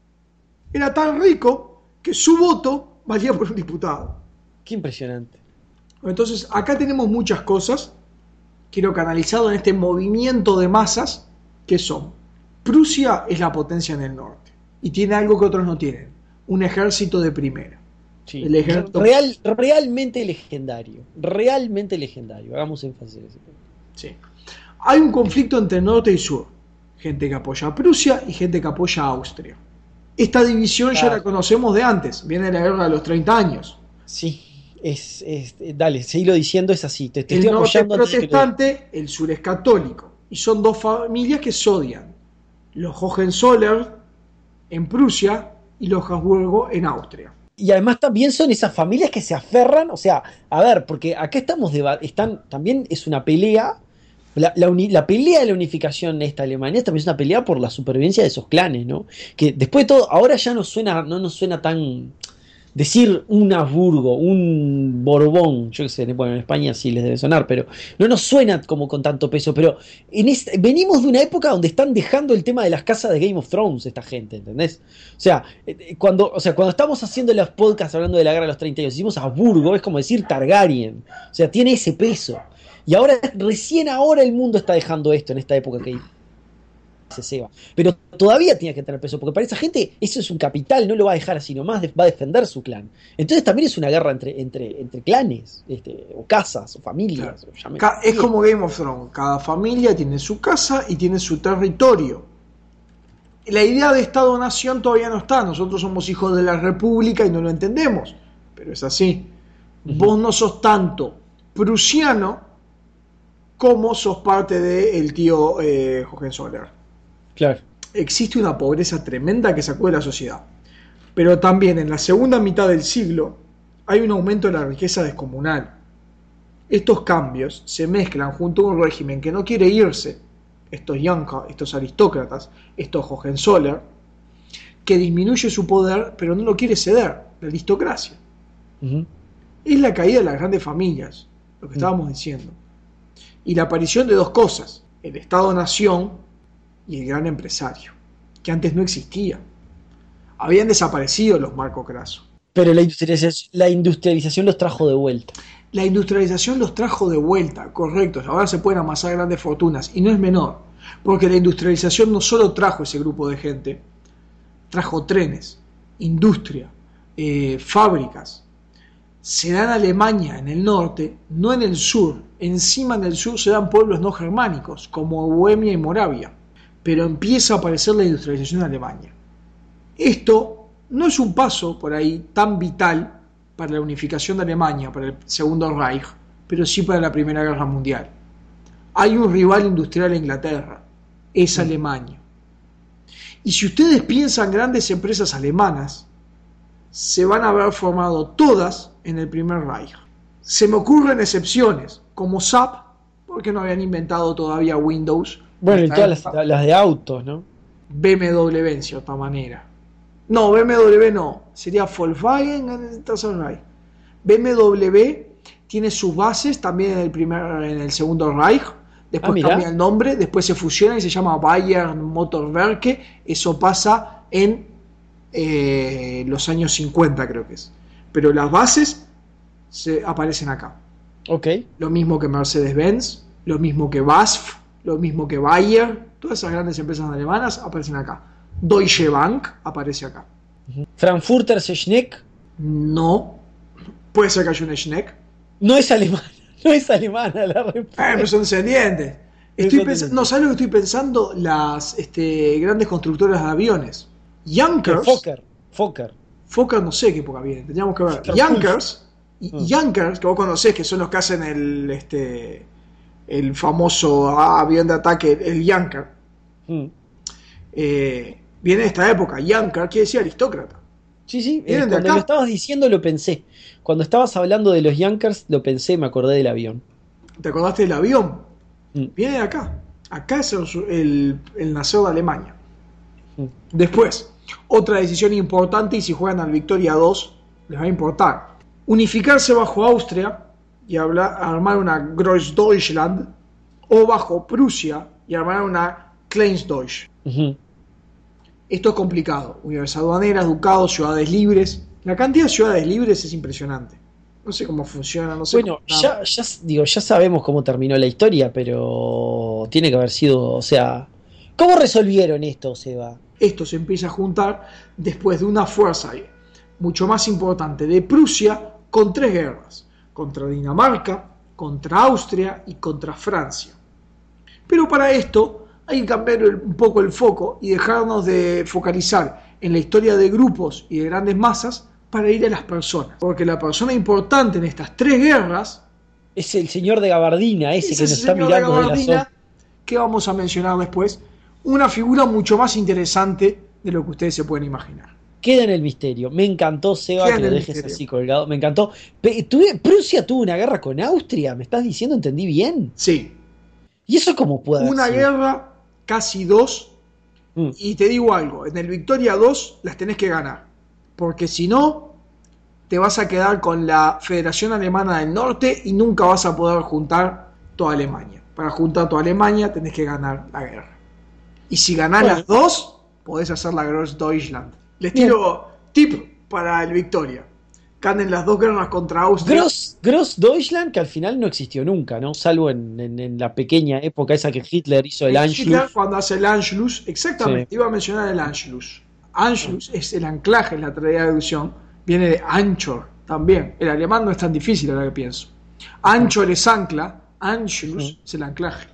Era tan rico que su voto valía por un diputado. Qué impresionante. Entonces, acá tenemos muchas cosas, quiero canalizado en este movimiento de masas, que son, Prusia es la potencia en el norte, y tiene algo que otros no tienen, un ejército de primera. Sí. El ejército... Real, realmente legendario, realmente legendario, hagamos énfasis en eso. Sí. Hay un conflicto entre norte y sur, gente que apoya a Prusia y gente que apoya a Austria. Esta división claro. ya la conocemos de antes, viene de la guerra de los treinta años. Sí. Es, es, dale, seguilo diciendo, es así. Te, te el estoy norte apoyando es protestante, el sur es católico. Y son dos familias que se odian. Los Hohenzollern en Prusia y los Habsburgo en Austria. Y además también son esas familias que se aferran, o sea, a ver, porque acá estamos de, están, también es una pelea, la, la, uni, la pelea de la unificación de esta Alemania también es una pelea por la supervivencia de esos clanes, ¿no? Que después de todo, ahora ya no suena, no nos suena tan... Decir un Habsburgo, un Borbón, yo qué sé, bueno, en España sí les debe sonar, pero no nos suena como con tanto peso, pero en este, venimos de una época donde están dejando el tema de las casas de Game of Thrones esta gente, ¿entendés? O sea, cuando, o sea, cuando estamos haciendo los podcasts hablando de la guerra de los treinta años, decimos Habsburgo, es como decir Targaryen, o sea, tiene ese peso. Y ahora, recién ahora el mundo está dejando esto, en esta época que se ceba. Pero todavía tiene que tener peso, porque para esa gente eso es un capital, no lo va a dejar así nomás, va a defender su clan. Entonces también es una guerra entre, entre, entre clanes, este, o casas, o familias. Claro. O es como Game of Thrones, cada familia tiene su casa y tiene su territorio. La idea de Estado-Nación todavía no está, nosotros somos hijos de la República y no lo entendemos, pero es así. Uh-huh. Vos no sos tanto prusiano como sos parte del tío eh, Hohenzollern. Claro. Existe una pobreza tremenda que sacó de la sociedad. Pero también en la segunda mitad del siglo hay un aumento de la riqueza descomunal. Estos cambios se mezclan junto a un régimen que no quiere irse, estos Janka, estos aristócratas, estos Hohenzollern, que disminuye su poder pero no lo quiere ceder, la aristocracia. Uh-huh. Es la caída de las grandes familias, lo que uh-huh. estábamos diciendo. Y la aparición de dos cosas, el Estado-Nación y el gran empresario, que antes no existía. Habían desaparecido los Marco Craso. Pero la industrialización, la industrialización los trajo de vuelta. La industrialización los trajo de vuelta, correcto. Ahora se pueden amasar grandes fortunas, y no es menor, porque la industrialización no solo trajo ese grupo de gente, trajo trenes, industria, eh, fábricas. Se da en Alemania, en el norte, no en el sur. Encima en el sur se dan pueblos no germánicos, como Bohemia y Moravia. Pero empieza a aparecer la industrialización en Alemania. Esto no es un paso por ahí tan vital para la unificación de Alemania, para el Segundo Reich, pero sí para la Primera Guerra Mundial. Hay un rival industrial en Inglaterra, es Alemania. Y si ustedes piensan grandes empresas alemanas, se van a haber formado todas en el Primer Reich. Se me ocurren excepciones, como S A P, porque no habían inventado todavía Windows. Bueno, y todas las, las de autos, ¿no? B M W en cierta manera. No, B M W no. Sería Volkswagen en el tercer Reich. B M W tiene sus bases también en el primer, en el segundo Reich. Después ah, cambia el nombre, después se fusiona y se llama Bayern Motorwerke. Eso pasa en eh, los años cincuenta, creo que es. Pero las bases se aparecen acá. Ok. Lo mismo que Mercedes-Benz, lo mismo que B A S F. lo mismo que Bayer, todas esas grandes empresas alemanas aparecen acá. Deutsche Bank aparece acá. Frankfurter Schneck. No, puede ser que haya un Schneck. No es alemana, no es alemana la respuesta. Eh, pero son descendientes. Estoy pensando, no, ¿sabes lo que estoy pensando? Las este, grandes constructoras de aviones. Junkers. Fokker, Fokker. Fokker no sé qué época viene, tendríamos que ver. Fokker Junkers, y Mm. Junkers, que vos conocés, que son los que hacen el, este, el famoso avión de ataque, el Junker, Mm. eh, viene de esta época. Junker quiere decir aristócrata. Sí, sí, eh, ¿Vienen de cuando acá? lo estabas diciendo lo pensé. Cuando estabas hablando de los Junkers, lo pensé, me acordé del avión. ¿Te acordaste del avión? Mm. Viene de acá. Acá es el, el, el nacer de Alemania. Mm. Después, otra decisión importante, y si juegan al Victoria dos, les va a importar. Unificarse bajo Austria y hablar, armar una Großdeutschland, o bajo Prusia y armar una Kleinstdeutsch. Ujú. Esto es complicado. Unidades aduaneras, ducados, ciudades libres. La cantidad de ciudades libres es impresionante. No sé cómo funciona, no sé Bueno, cómo- ya, ya, digo, ya sabemos cómo terminó la historia, pero tiene que haber sido, o sea, ¿cómo resolvieron esto, Seba? Esto se empieza a juntar después de una fuerza mucho más importante de Prusia con tres guerras, contra Dinamarca, contra Austria y contra Francia. Pero para esto hay que cambiar el- un poco el foco y dejarnos de focalizar en la historia de grupos y de grandes masas para ir a las personas. Porque la persona importante en estas tres guerras Es el señor de gabardina, ese es que nos ese está señor de mirando de la gabardina sombra. que vamos a mencionar después, una figura mucho más interesante de lo que ustedes se pueden imaginar. Queda en el misterio. Me encantó, Seba, Queda que en lo el dejes misterio. así colgado. Me encantó. Pe- tuve- Prusia tuvo una guerra con Austria, ¿me estás diciendo? ¿Entendí bien? Sí, ¿Y eso cómo puede haber una sido? guerra, casi dos, Mm. y te digo algo, en el Victoria dos las tenés que ganar, porque si no, te vas a quedar con la Federación Alemana del Norte y nunca vas a poder juntar toda Alemania. Para juntar toda Alemania tenés que ganar la guerra. Y si ganás Bueno. las dos, podés hacer la Großdeutschland. Les Bien. tiro tip para el Victoria. Ganen las dos guerras contra Austria. Gross, Gross Deutschland, que al final no existió nunca, ¿no? Salvo en, en- en la pequeña época esa que Hitler hizo el Hitler, Anschluss. cuando hace el Anschluss, exactamente, Sí. iba a mencionar el Anschluss. Anschluss es el anclaje en la traducción, viene de Anchor también. El alemán no es tan difícil ahora que pienso. Anchor es ancla, Anschluss Sí. es el anclaje.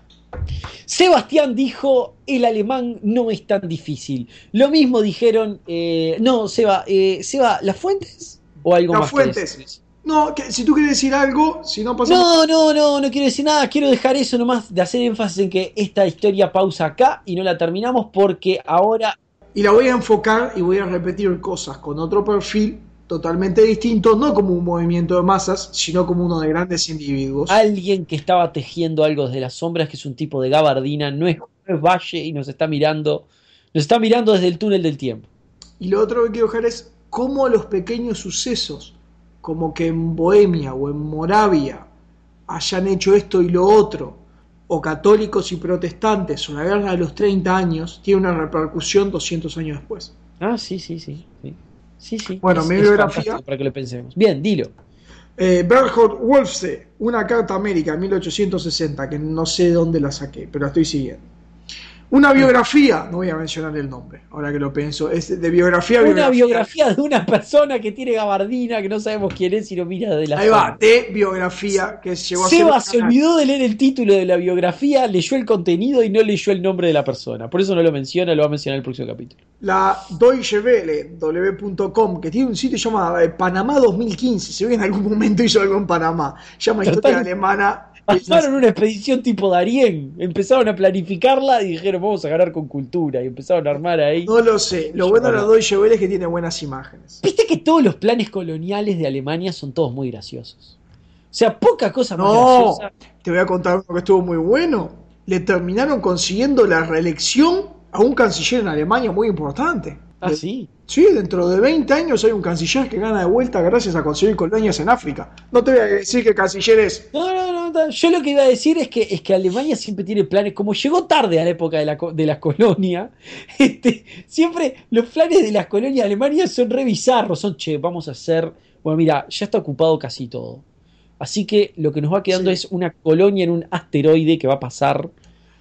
Sebastián dijo, el alemán no es tan difícil. Lo mismo dijeron, eh, no, Seba, eh, Seba, ¿las fuentes? ¿O algo Las más? fuentes. querés? No, que, si tú quieres decir algo, si no pasamos... No, no, no, no quiero decir nada. Quiero dejar eso nomás de hacer énfasis en que esta historia pausa acá y no la terminamos porque ahora Y la voy a enfocar y voy a repetir cosas con otro perfil totalmente distinto, no como un movimiento de masas, sino como uno de grandes individuos. alguien que estaba tejiendo algo desde las sombras, que es un tipo de gabardina, no es, no es Valle y nos está mirando, nos está mirando desde el túnel del tiempo. Y lo otro que quiero dejar es cómo los pequeños sucesos, como que en Bohemia o en Moravia hayan hecho esto y lo otro, o católicos y protestantes, o la guerra de los treinta años, tiene una repercusión doscientos años después. Ah, sí, sí, sí. Sí, sí. sí. Bueno, Es- mi es biografía- fantástico para que lo pensemos. Bien, dilo. Eh, Berthold Wolfse, una carta a América, mil ochocientos sesenta, que no sé de dónde la saqué, pero la estoy siguiendo. Una biografía, no voy a mencionar el nombre, ahora que lo pienso, es de biografía a Una biografía. biografía de una persona que tiene gabardina, que no sabemos quién es y lo mira de la Ahí va, sombra. de biografía, que llegó a ser Seba un se canal. olvidó de leer el título de la biografía, leyó el contenido y no leyó el nombre de la persona. Por eso no lo menciona, lo va a mencionar en el próximo capítulo. La Deutsche Welle, w punto com, que tiene un sitio llamado eh, Panamá dos mil quince, se ve en algún momento hizo algo en Panamá, llama Pero Historia tal- Alemana. Armaron una expedición tipo Darien, empezaron a planificarla y dijeron vamos a ganar con cultura y empezaron a armar ahí. No lo sé, lo bueno de la Deutsche Welle es que tiene buenas imágenes. Viste que todos los planes coloniales de Alemania son todos muy graciosos. O sea, poca cosa más No, graciosa. te voy a contar uno que estuvo muy bueno. Le terminaron consiguiendo la reelección a un canciller en Alemania muy importante. Ah, De- sí. Sí, dentro de veinte años hay un canciller que gana de vuelta gracias a conseguir colonias en África. No te voy a decir que canciller es. No, no, no, no. Yo lo que iba a decir es que, es que Alemania siempre tiene planes, como llegó tarde a la época de la, co- de las colonias, este, siempre los planes de las colonias de Alemania son re bizarros, son, che, vamos a hacer, bueno, mira, ya está ocupado casi todo. Así que lo que nos va quedando Sí. es una colonia en un asteroide que va a pasar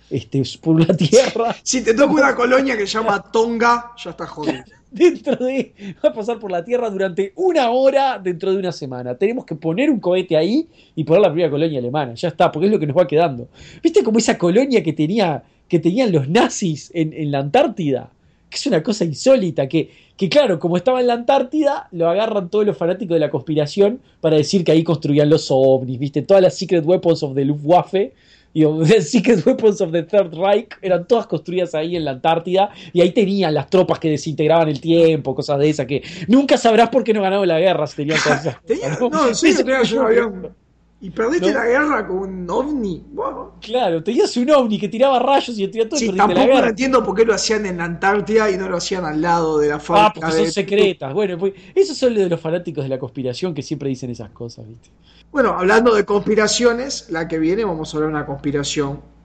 este, por la Tierra. Si te toca una colonia que se llama Tonga, ya estás jodido. Dentro de. Va a pasar por la Tierra durante una hora dentro de una semana. Tenemos que poner un cohete ahí y poner la primera colonia alemana. Ya está, porque es lo que nos va quedando. ¿Viste como esa colonia que tenía que tenían los nazis en, en la Antártida? Que es una cosa insólita. Que, que claro, como estaba en la Antártida, lo agarran todos los fanáticos de la conspiración para decir que ahí construían los ovnis. ¿Viste? Todas las Secret Weapons of the Luftwaffe. Y The Secret Weapons of the Third Reich eran todas construidas ahí en la Antártida y ahí tenían las tropas que desintegraban el tiempo, cosas de esas que nunca sabrás por qué no ganaron la guerra si tenían todas esas Tenía, cosas, ¿no? no, sí, Eso tenía que un avión. Y perdiste ¿no? la guerra con un ovni. Bueno. Claro, tenías un ovni que tiraba rayos y destruía todo Sí, y perdiste la tampoco guerra. no entiendo por qué lo hacían en la Antártida y no lo hacían al lado de la fábrica. Ah, porque son de... secretas. Bueno, pues esos son los de los fanáticos de la conspiración que siempre dicen esas cosas, ¿viste? Bueno, hablando de conspiraciones, la que viene vamos a hablar de una conspiración